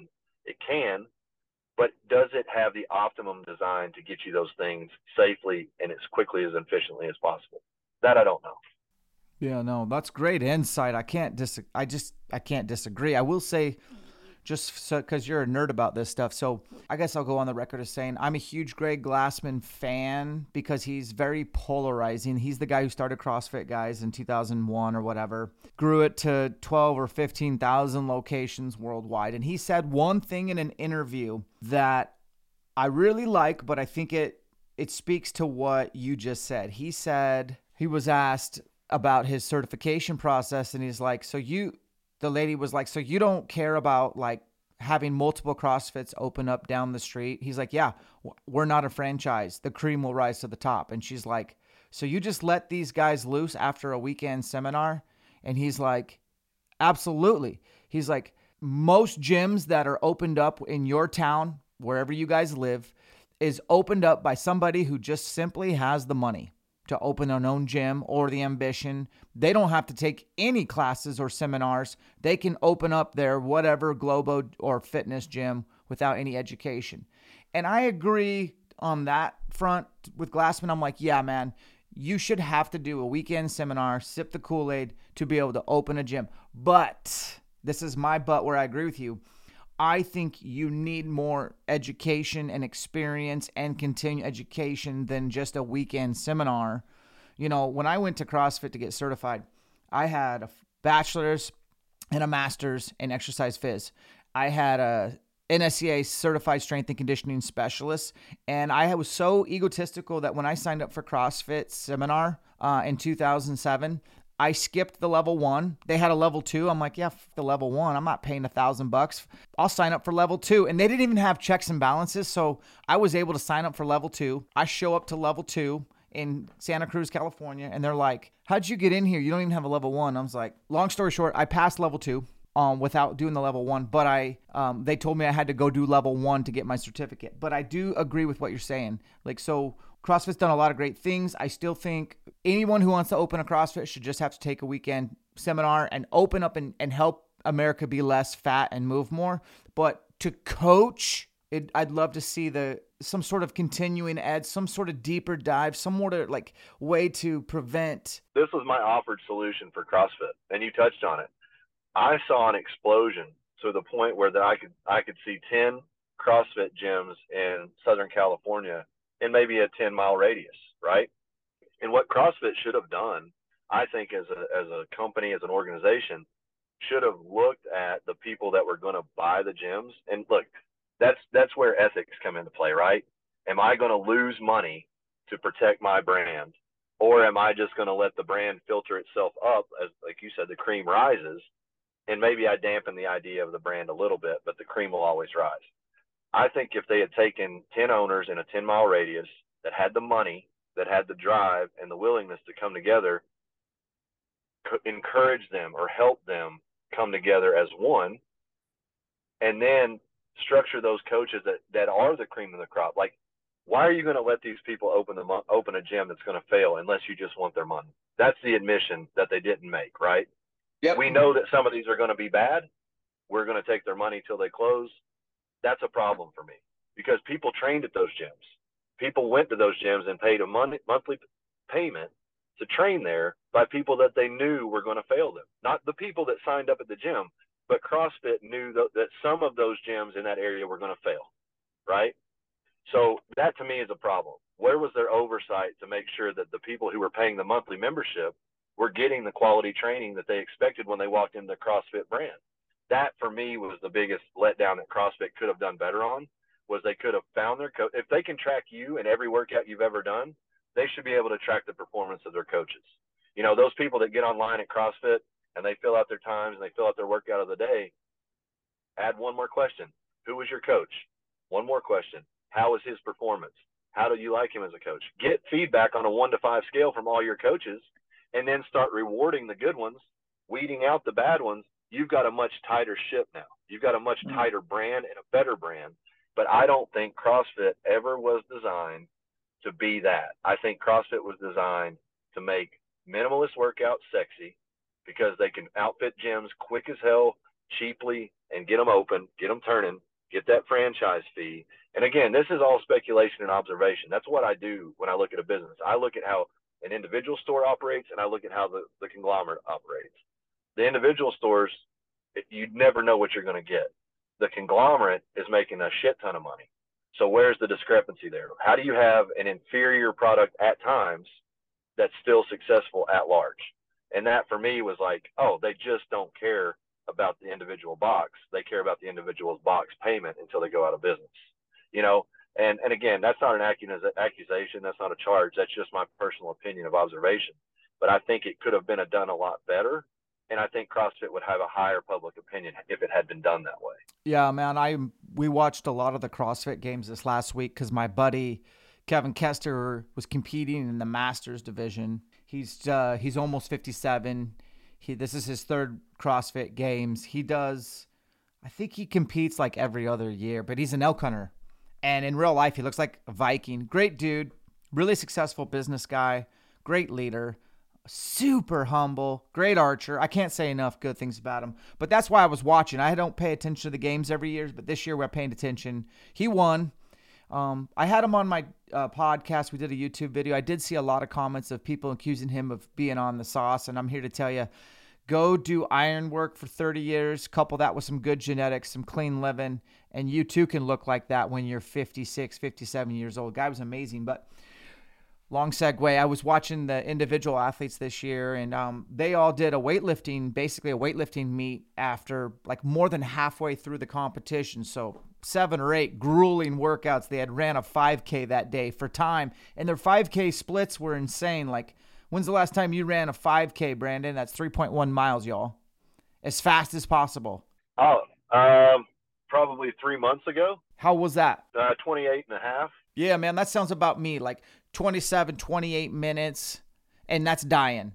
It can, but does it have the optimum design to get you those things safely and as quickly as efficiently as possible? That I don't know. Yeah, no, that's great insight. I can't dis. I just I can't disagree. I will say, just so because you're a nerd about this stuff, so I guess I'll go on the record as saying I'm a huge Greg Glassman fan because he's very polarizing. He's the guy who started CrossFit Guys in two thousand one or whatever, grew it to twelve or fifteen thousand locations worldwide, and he said one thing in an interview that I really like, but I think it it speaks to what you just said. He said he was asked about his certification process, and he's like, so you. The lady was like, so you don't care about like having multiple CrossFits open up down the street? He's like, yeah, we're not a franchise. The cream will rise to the top. And she's like, so you just let these guys loose after a weekend seminar? And he's like, absolutely. He's like, most gyms that are opened up in your town, wherever you guys live, is opened up by somebody who just simply has the money to open their own gym or the ambition. They don't have to take any classes or seminars. They can open up their whatever Globo or fitness gym without any education. And I agree on that front with Glassman. I'm like, yeah, man, you should have to do a weekend seminar, sip the Kool-Aid to be able to open a gym. But this is my but where I agree with you. I think you need more education and experience and continued education than just a weekend seminar. You know, when I went to CrossFit to get certified, I had a bachelor's and a master's in exercise phys. I had a N S C A certified strength and conditioning specialist. And I was so egotistical that when I signed up for CrossFit seminar uh, in two thousand seven, I skipped the level one. They had a level two. I'm like, yeah, f- the level one. I'm not paying a thousand bucks. I'll sign up for level two. And they didn't even have checks and balances. So I was able to sign up for level two. I show up to level two in Santa Cruz, California. And they're like, how'd you get in here? You don't even have a level one. I was like, long story short, I passed level two um, without doing the level one. But I, um, they told me I had to go do level one to get my certificate. But I do agree with what you're saying. Like, so CrossFit's done a lot of great things. I still think anyone who wants to open a CrossFit should just have to take a weekend seminar and open up and, and help America be less fat and move more. But to coach, it, I'd love to see the some sort of continuing ed, some sort of deeper dive, some sort of like way to prevent. This was my offered solution for CrossFit, and you touched on it. I saw an explosion to the point where that I could I could see ten CrossFit gyms in Southern California in maybe a ten mile radius, right? And what CrossFit should have done, I think as a, as a company, as an organization, should have looked at the people that were going to buy the gyms. And look, that's, that's where ethics come into play, right? Am I going to lose money to protect my brand? Or am I just going to let the brand filter itself up, as like you said, the cream rises, and maybe I dampen the idea of the brand a little bit, but the cream will always rise. I think if they had taken ten owners in a ten mile radius that had the money, that had the drive and the willingness to come together, encourage them or help them come together as one, and then structure those coaches that, that are the cream of the crop. Like, why are you going to let these people open the open a gym that's going to fail unless you just want their money? That's the admission that they didn't make, right? Yep. We know that some of these are going to be bad. We're going to take their money till they close. That's a problem for me because people trained at those gyms. People went to those gyms and paid a money, monthly payment to train there by people that they knew were going to fail them. Not the people that signed up at the gym, but CrossFit knew th- that some of those gyms in that area were going to fail, right? So that to me is a problem. Where was their oversight to make sure that the people who were paying the monthly membership were getting the quality training that they expected when they walked into the CrossFit brand? That for me was the biggest letdown that CrossFit could have done better on, was they could have found their coach. If they can track you in every workout you've ever done, they should be able to track the performance of their coaches. You know, those people that get online at CrossFit and they fill out their times and they fill out their workout of the day, add one more question. Who was your coach? One more question. How was his performance? How do you like him as a coach? Get feedback on a one to five scale from all your coaches and then start rewarding the good ones, weeding out the bad ones. You've got a much tighter ship now. You've got a much tighter brand and a better brand. But I don't think CrossFit ever was designed to be that. I think CrossFit was designed to make minimalist workouts sexy because they can outfit gyms quick as hell, cheaply, and get them open, get them turning, get that franchise fee. And again, this is all speculation and observation. That's what I do when I look at a business. I look at how an individual store operates, and I look at how the, the conglomerate operates. The individual stores, you'd never know what you're going to get. The conglomerate is making a shit ton of money. So where's the discrepancy there? How do you have an inferior product at times that's still successful at large? And that for me was like, oh, they just don't care about the individual box. They care about the individual's box payment until they go out of business, you know? And, and again, that's not an accusation. That's not a charge. That's just my personal opinion of observation. But I think it could have been done a lot better. And I think CrossFit would have a higher public opinion if it had been done that way. Yeah, man. I we watched a lot of the CrossFit games this last week because my buddy Kevin Kester was competing in the Masters division. He's uh, he's almost fifty-seven. He this is his third CrossFit Games. He does, I think he competes like every other year, but he's an elk hunter. And in real life, he looks like a Viking. Great dude, really successful business guy, great leader. Super humble, great archer. I can't say enough good things about him. But that's why I was watching. I don't pay attention to the games every year, but this year we're paying attention. He won. Um, I had him on my uh, podcast. We did a YouTube video. I did see a lot of comments of people accusing him of being on the sauce, and I'm here to tell you, go do iron work for thirty years, couple that with some good genetics, some clean living, and you too can look like that when you're fifty-six, fifty-seven years old. Guy was amazing, but long segue. I was watching the individual athletes this year, and um, they all did a weightlifting, basically a weightlifting meet after like more than halfway through the competition. So seven or eight grueling workouts. They had ran a five K that day for time, and their five K splits were insane. Like, when's the last time you ran a five K, Brandon? That's three point one miles, y'all. As fast as possible. Oh, um, probably three months ago. How was that? Uh, twenty-eight and a half. Yeah, man, that sounds about me. Like twenty-seven, twenty-eight minutes, and that's dying.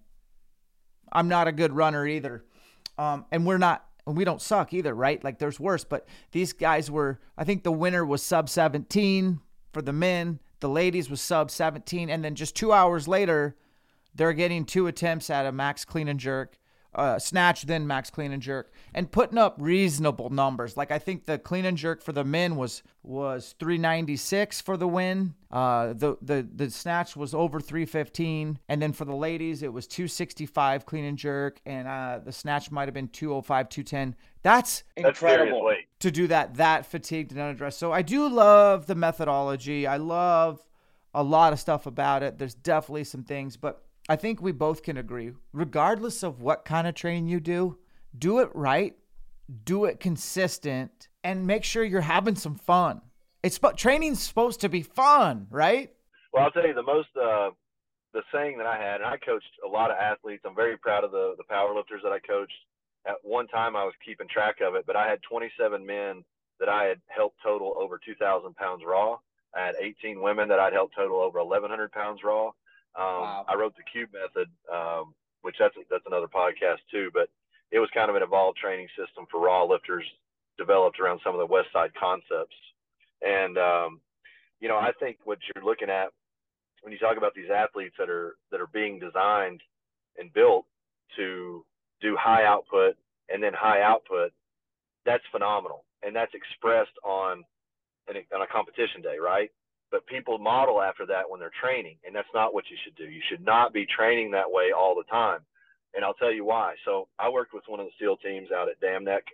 I'm not a good runner either. Um, and we're not, we don't suck either, right? Like there's worse, but these guys were, I think the winner was sub seventeen for the men. The ladies was sub seventeen. And then just two hours later, they're getting two attempts at a max clean and jerk. Uh, snatch, then max clean and jerk, and putting up reasonable numbers. Like I think the clean and jerk for the men was was three ninety-six for the win. Uh, the the the snatch was over three fifteen, and then for the ladies it was two sixty-five clean and jerk, and uh, the snatch might have been two oh five, two ten. That's incredible That's to do that that fatigued and unaddressed. So I do love the methodology. I love a lot of stuff about it. There's definitely some things, but I think we both can agree, regardless of what kind of training you do, do it right, do it consistent, and make sure you're having some fun. It's training's supposed to be fun, right? Well, I'll tell you the most, uh, the saying that I had, and I coached a lot of athletes. I'm very proud of the, the powerlifters that I coached. At one time I was keeping track of it, but I had twenty-seven men that I had helped total over two thousand pounds raw. I had eighteen women that I'd helped total over eleven hundred pounds raw. Um, Wow. I wrote the Cube Method, um, which that's that's another podcast too. But it was kind of an evolved training system for raw lifters, developed around some of the West Side concepts. And um, you know, I think what you're looking at when you talk about these athletes that are that are being designed and built to do high output and then high output, that's phenomenal, and that's expressed on an, on a competition day, right? But people model after that when they're training, and that's not what you should do. You should not be training that way all the time. And I'll tell you why. So I worked with one of the SEAL teams out at Dam Neck,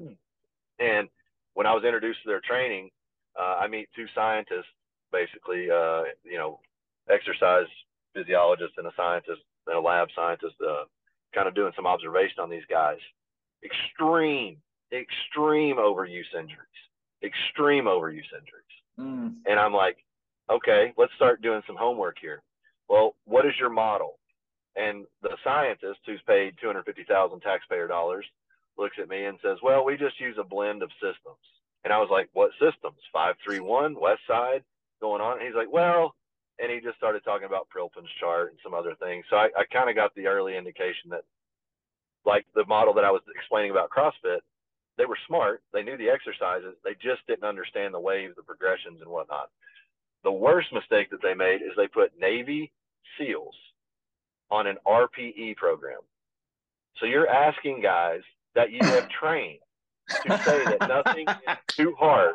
and when I was introduced to their training, uh, I meet two scientists, basically, uh, you know, exercise physiologist and a scientist and a lab scientist, uh, kind of doing some observation on these guys. Extreme, extreme overuse injuries, extreme overuse injuries. Mm. And I'm like, okay, let's start doing some homework here. Well, what is your model? And the scientist, who's paid two hundred fifty thousand taxpayer dollars, looks at me and says, well, we just use a blend of systems. And I was like, what systems? five three one, West Side, going on? And he's like, well, and he just started talking about Prilpin's chart and some other things. So I, I kind of got the early indication that, like the model that I was explaining about CrossFit, they were smart. They knew the exercises. They just didn't understand the waves, the progressions, and whatnot. The worst mistake that they made is they put Navy SEALs on an R P E program. So you're asking guys that you have trained to say that nothing is too hard,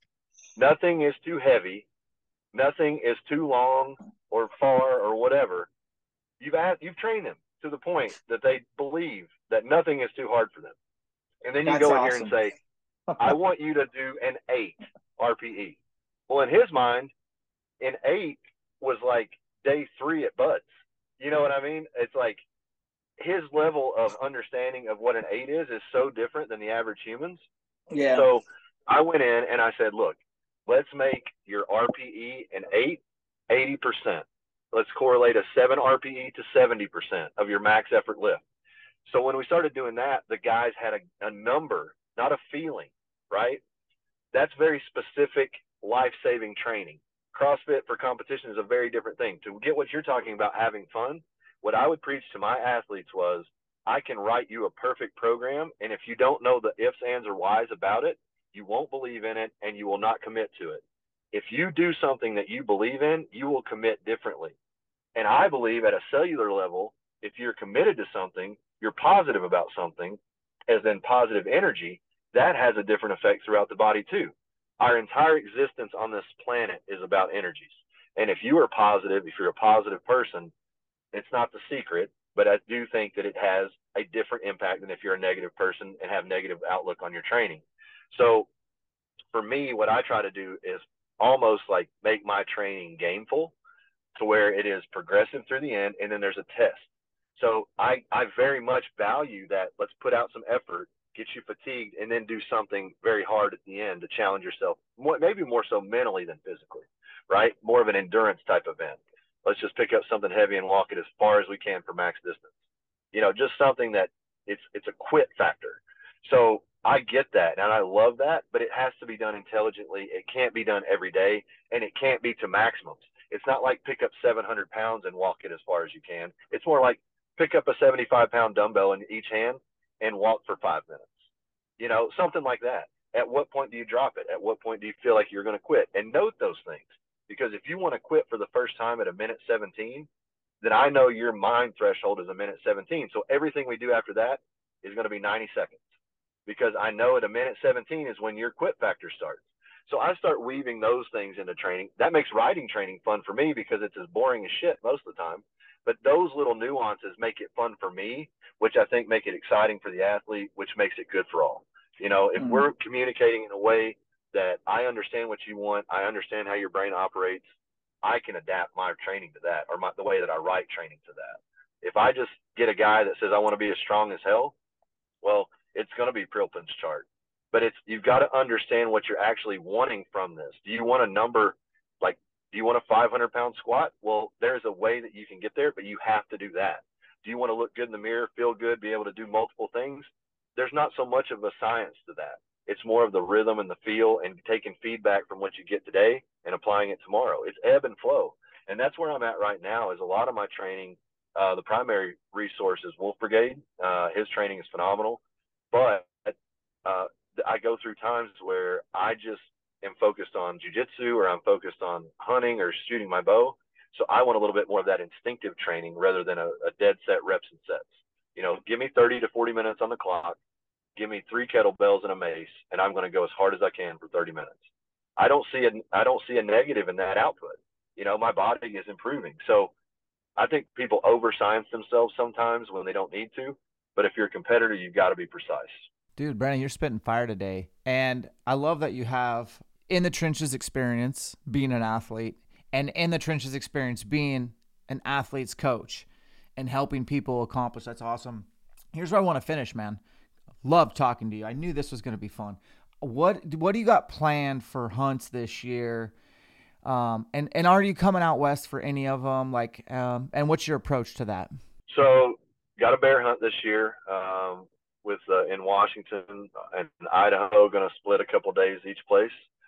nothing is too heavy, nothing is too long or far or whatever. You've asked, you've trained them to the point that they believe that nothing is too hard for them. And then you That's go in awesome. here and say, I want you to do an eight R P E. Well, in his mind, an eight was like day three at Bud's. You know what I mean? It's like his level of understanding of what an eight is is so different than the average humans. Yeah. So I went in and I said, look, let's make your R P E an eight, eighty percent. Let's correlate a seven R P E to seventy percent of your max effort lift. So when we started doing that, the guys had a, a number, not a feeling, right? That's very specific life-saving training. CrossFit for competition is a very different thing. To get what you're talking about, having fun, what I would preach to my athletes was, I can write you a perfect program, and if you don't know the ifs, ands, or whys about it, you won't believe in it, and you will not commit to it. If you do something that you believe in, you will commit differently. And I believe at a cellular level, if you're committed to something, you're positive about something, as in positive energy, that has a different effect throughout the body too. Our entire existence on this planet is about energies. And if you are positive, if you're a positive person, it's not the secret, but I do think that it has a different impact than if you're a negative person and have negative outlook on your training. So for me, what I try to do is almost like make my training gameful to where it is progressive through the end, and then there's a test. So I, I very much value that. Let's put out some effort, get you fatigued, and then do something very hard at the end to challenge yourself, more, maybe more so mentally than physically, right? More of an endurance type event. Let's just pick up something heavy and walk it as far as we can for max distance. You know, just something that it's it's a quit factor. So I get that, and I love that, but it has to be done intelligently. It can't be done every day, and it can't be to maximums. It's not like pick up seven hundred pounds and walk it as far as you can. It's more like pick up a seventy-five pound dumbbell in each hand and walk for five minutes. You know, something like that. At what point do you drop it? At what point do you feel like you're going to quit? And note those things. Because if you want to quit for the first time at a minute seventeen, then I know your mind threshold is a minute seventeen. So everything we do after that is going to be ninety seconds. Because I know at a minute seventeen is when your quit factor starts. So I start weaving those things into training. That makes riding training fun for me because it's as boring as shit most of the time. But those little nuances make it fun for me, which I think make it exciting for the athlete, which makes it good for all. You know, if mm-hmm. we're communicating in a way that I understand what you want, I understand how your brain operates, I can adapt my training to that, or my, the way that I write training to that. If I just get a guy that says I want to be as strong as hell, well, it's going to be Prilpin's chart. But it's you've got to understand what you're actually wanting from this. Do you want a number like, do you want a five hundred pound squat? Well, there's a way that you can get there, but you have to do that. Do you want to look good in the mirror, feel good, be able to do multiple things? There's not so much of a science to that. It's more of the rhythm and the feel and taking feedback from what you get today and applying it tomorrow. It's ebb and flow. And that's where I'm at right now is a lot of my training. Uh, the primary resource is Wolf Brigade. Uh, his training is phenomenal. But uh, I go through times where I just am focused on jiu-jitsu, or I'm focused on hunting or shooting my bow. So I want a little bit more of that instinctive training rather than a, a dead set reps and sets. You know, give me thirty to forty minutes on the clock. Give me three kettlebells and a mace, and I'm going to go as hard as I can for thirty minutes. I don't see a, I don't see a negative in that output. You know, my body is improving. So I think people over-science themselves sometimes when they don't need to. But if you're a competitor, you've got to be precise. Dude, Brandon, you're spitting fire today. And I love that you have in the trenches experience being an athlete, and in the trenches experience being an athlete's coach and helping people accomplish. That's awesome. Here's where I want to finish, man. Love talking to you. I knew this was going to be fun. What what do you got planned for hunts this year? Um, and, and are you coming out west for any of them? Like, um, and what's your approach to that? So got a bear hunt this year. Um, with uh, in Washington and Idaho, going to split a couple days each place.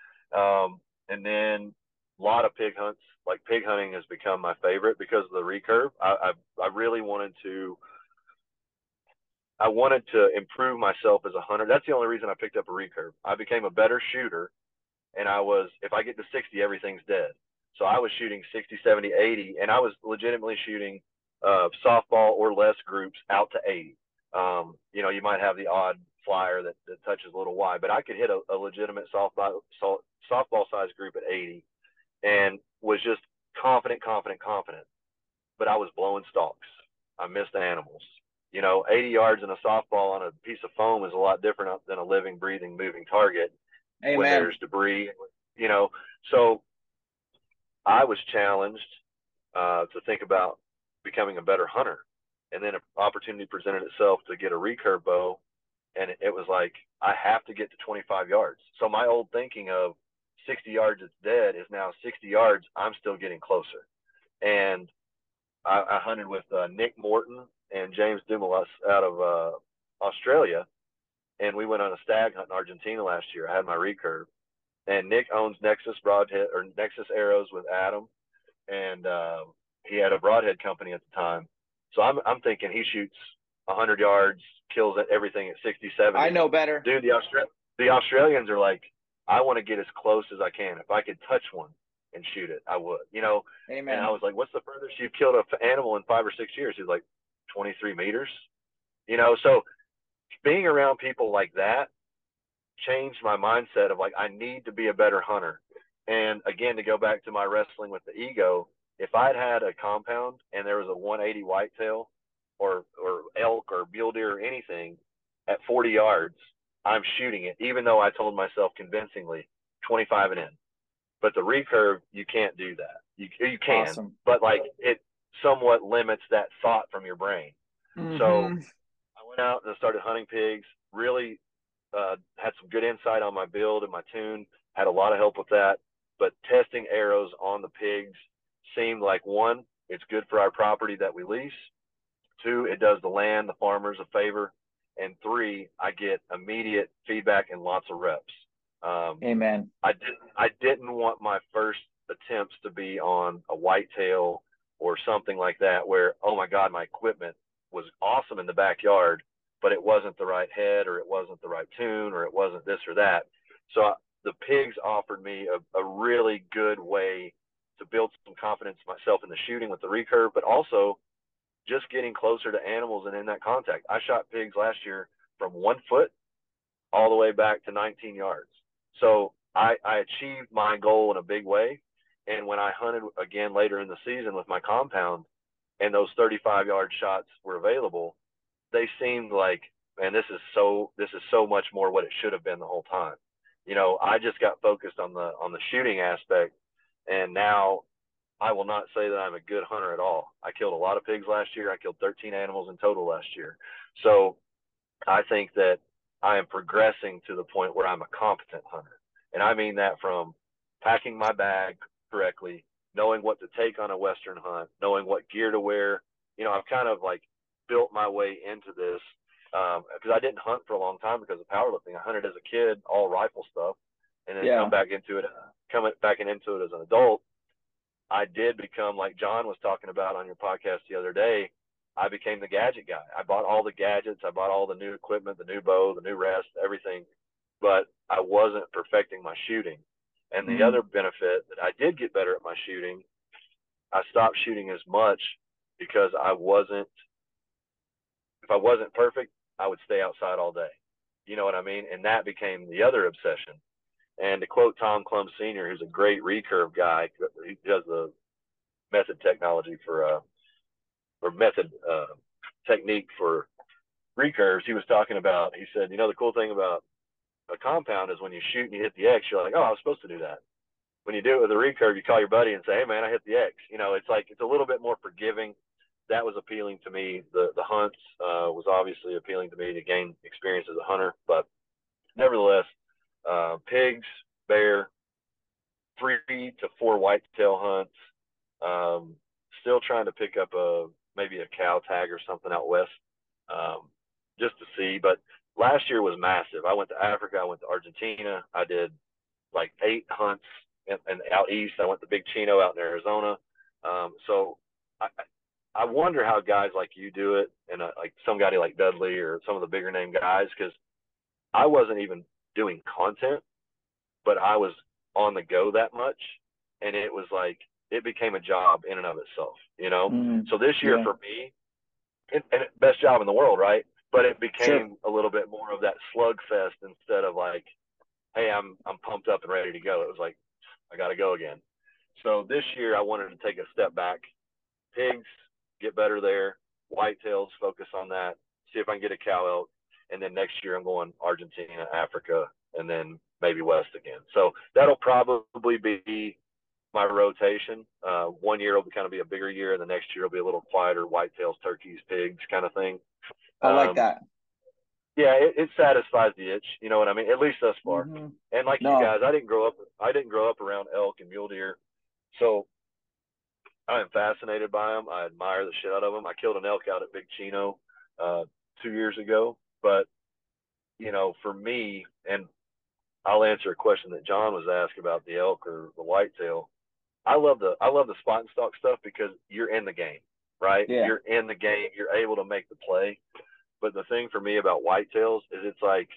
Um, and then a lot of pig hunts. Like pig hunting has become my favorite because of the recurve. I, I, I really wanted to, I wanted to improve myself as a hunter. That's the only reason I picked up a recurve. I became a better shooter, and I was, if I get to sixty, everything's dead. So I was shooting sixty, seventy, eighty, and I was legitimately shooting uh, softball or less groups out to eighty. Um, you know, you might have the odd flyer that, that touches a little wide, but I could hit a, a legitimate softball, softball size group at eighty and was just confident, confident, confident. But I was blowing stalks. I missed animals. You know, eighty yards in a softball on a piece of foam is a lot different than a living, breathing, moving target. Amen. When there's debris, you know. So I was challenged uh, to think about becoming a better hunter. And then an opportunity presented itself to get a recurve bow. And it was like, I have to get to twenty-five yards. So my old thinking of sixty yards, it's dead, is now sixty yards, I'm still getting closer. And I, I hunted with uh, Nick Morton and James Dumoulin out of uh, Australia. And we went on a stag hunt in Argentina last year. I had my recurve. And Nick owns Nexus Broadhead or Nexus Arrows with Adam. And uh, he had a broadhead company at the time. So I'm I'm thinking he shoots one hundred yards, kills everything at sixty, seventy. I know better. Dude, the, Austra- the Australians are like, I want to get as close as I can. If I could touch one and shoot it, I would, you know. Amen. And I was like, what's the furthest you've killed an animal in five or six years? He's like, twenty-three meters. You know, so being around people like that changed my mindset of like, I need to be a better hunter. And again, to go back to my wrestling with the ego, if I'd had a compound and there was a one eighty whitetail or, or elk or mule deer or anything at forty yards, I'm shooting it, even though I told myself convincingly twenty-five and in. But the recurve, you can't do that. You, you can, Awesome. but like it somewhat limits that thought from your brain. Mm-hmm. So I went out and started hunting pigs, really uh, had some good insight on my build and my tune, had a lot of help with that. But testing arrows on the pigs seemed like, one, it's good for our property that we lease. Two, it does the land, the farmers a favor. And three, I get immediate feedback and lots of reps. Um, Amen. I didn't, I didn't want my first attempts to be on a whitetail or something like that where, oh my God, my equipment was awesome in the backyard, but it wasn't the right head or it wasn't the right tune or it wasn't this or that. So I, the pigs offered me a, a really good way to build some confidence in myself in the shooting with the recurve, but also just getting closer to animals and in that contact. I shot pigs last year from one foot all the way back to nineteen yards. So I, I achieved my goal in a big way. And when I hunted again later in the season with my compound and those thirty-five yard shots were available, they seemed like, man, this is so, this is so much more what it should have been the whole time. You know, I just got focused on the, on the shooting aspect. And now I will not say that I'm a good hunter at all. I killed a lot of pigs last year. I killed thirteen animals in total last year. So I think that I am progressing to the point where I'm a competent hunter. And I mean that from packing my bag correctly, knowing what to take on a Western hunt, knowing what gear to wear. You know, I've kind of like built my way into this because um, I didn't hunt for a long time because of powerlifting. I hunted as a kid, all rifle stuff, and then Yeah. come back into it, coming back into it as an adult. I did become, like John was talking about on your podcast the other day, I became the gadget guy. I bought all the gadgets. I bought all the new equipment, the new bow, the new rest, everything. But I wasn't perfecting my shooting. And the Mm-hmm. other benefit that I did get better at my shooting, I stopped shooting as much because I wasn't, if I wasn't perfect, I would stay outside all day. You know what I mean? And that became the other obsession. And to quote Tom Clum Senior, who's a great recurve guy, he does the method technology for, uh, or method uh, technique for recurves. He was talking about, he said, you know, the cool thing about a compound is when you shoot and you hit the X, you're like, oh, I was supposed to do that. When you do it with a recurve, you call your buddy and say, hey man, I hit the X. You know, it's like, it's a little bit more forgiving. That was appealing to me. The, the hunts uh, was obviously appealing to me to gain experience as a hunter, but nevertheless, uh, pigs, bear, three to four whitetail hunts, um, still trying to pick up a, maybe a cow tag or something out west, um, just to see. But last year was massive. I went to Africa. I went to Argentina. I did like eight hunts and, and out east. I went to Big Chino out in Arizona. Um, so I, I wonder how guys like you do it, and uh, like some guy like Dudley or some of the bigger name guys, because I wasn't even doing content, but I was on the go that much, and it was like it became a job in and of itself, you know. Mm-hmm. So this year Yeah. for me, and, and best job in the world, right? but it became Sure. a little bit more of that slugfest instead of like, hey, I'm I'm pumped up and ready to go. It was like, I got to go again. So this year I wanted to take a step back. Pigs, get better there. Whitetails, focus on that. See if I can get a cow elk. And then next year I'm going Argentina, Africa, and then maybe west again. So that'll probably be my rotation. Uh, one year will kind of be a bigger year, and the next year will be a little quieter, whitetails, turkeys, pigs kind of thing. I like Um, that. Yeah, it, it satisfies the itch. You know what I mean? At least thus far. Mhm. And like No. you guys, I didn't grow up. I didn't grow up around elk and mule deer, so I am fascinated by them. I admire the shit out of them. I killed an elk out at Big Chino uh, two years ago. But you know, for me, and I'll answer a question that John was asked about the elk or the whitetail. I love the I love the spot and stalk stuff because you're in the game, right? Yeah. You're in the game. You're able to make the play. But the thing for me about whitetails is it's like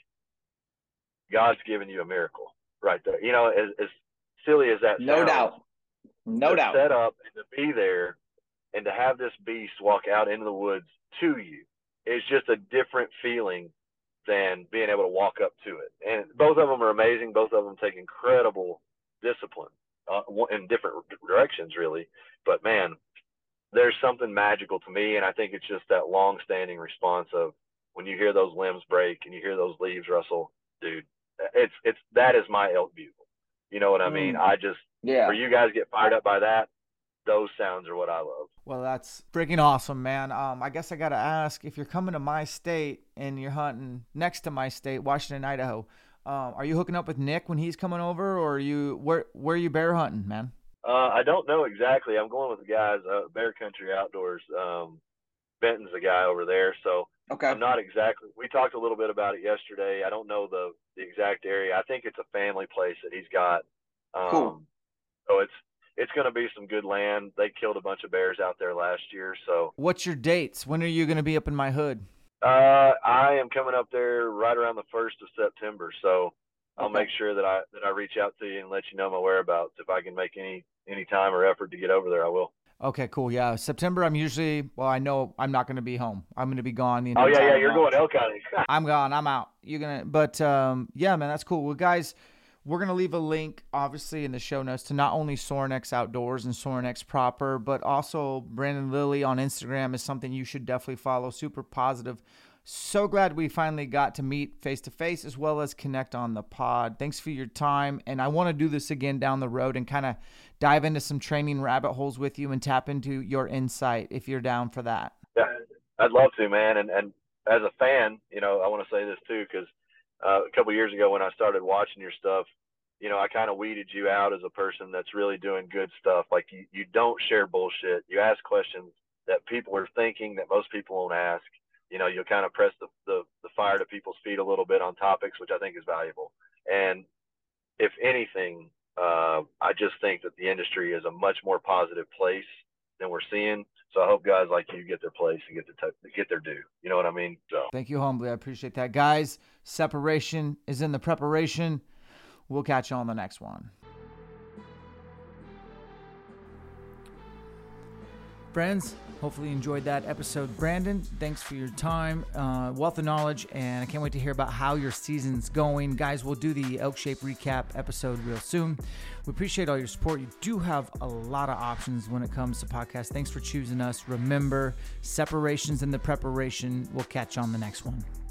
God's given you a miracle right there. You know, as, as silly as that No sounds, doubt. No to doubt. set up and to be there and to have this beast walk out into the woods to you is just a different feeling than being able to walk up to it. And both of them are amazing. Both of them take incredible discipline uh, in different directions, really. But man, there's something magical to me, and I think it's just that long-standing response of when you hear those limbs break and you hear those leaves rustle, dude. It's it's that is my elk bugle. You know what I mean? Mm. I just Yeah. where you guys get fired up by that, those sounds are what I love. Well, that's freaking awesome, man. Um, I guess I got to ask, if you're coming to my state and you're hunting next to my state, Washington, Idaho, um, are you hooking up with Nick when he's coming over, or are you where where are you bear hunting, man? Uh, I don't know exactly. I'm going with the guys, uh, Bear Country Outdoors. Um, Benton's the guy over there, so Okay. I'm not exactly. We talked a little bit about it yesterday. I don't know the, the exact area. I think it's a family place that he's got. Um, Cool. So it's it's going to be some good land. They killed a bunch of bears out there last year, so What's your dates? When are you going to be up in my hood? uh, I am coming up there right around the first of September. So I'll Okay. make sure that I that I reach out to you and let you know my whereabouts. If I can make any any time or effort to get over there, I will. Okay, cool. Yeah, September. I'm usually well. I know I'm not going to be home. I'm going to be gone. The Oh yeah, entire yeah, you're month. going elk hunting. I'm gone. I'm out. You're gonna, but um, yeah, man, that's cool. Well, guys, we're gonna leave a link, obviously, in the show notes to not only Sorinex Outdoors and Sorinex proper, but also Brandon Lilly on Instagram is something you should definitely follow. Super positive. So glad we finally got to meet face to face as well as connect on the pod. Thanks for your time, and I want to do this again down the road and kind of dive into some training rabbit holes with you and tap into your insight if you're down for that. Yeah, I'd love to, man. And and as a fan, you know, I want to say this too, because uh, a couple years ago when I started watching your stuff, you know, I kind of weeded you out as a person that's really doing good stuff. Like you, you don't share bullshit. You ask questions that people are thinking that most people won't ask. You know, you'll kind of press the, the, the fire to people's feet a little bit on topics, which I think is valuable. And if anything, uh, I just think that the industry is a much more positive place than we're seeing. So I hope guys like you get their place and get their, t- get their due. You know what I mean? So Thank you humbly. I appreciate that. Guys, separation is in the preparation. We'll catch you on the next one. Friends, hopefully you enjoyed that episode. Brandon, thanks for your time, uh, wealth of knowledge, and I can't wait to hear about how your season's going. Guys, we'll do the Elk Shape recap episode real soon. We appreciate all your support. You do have a lot of options when it comes to podcasts. Thanks for choosing us. Remember, separation's in the preparation. We'll catch you on the next one.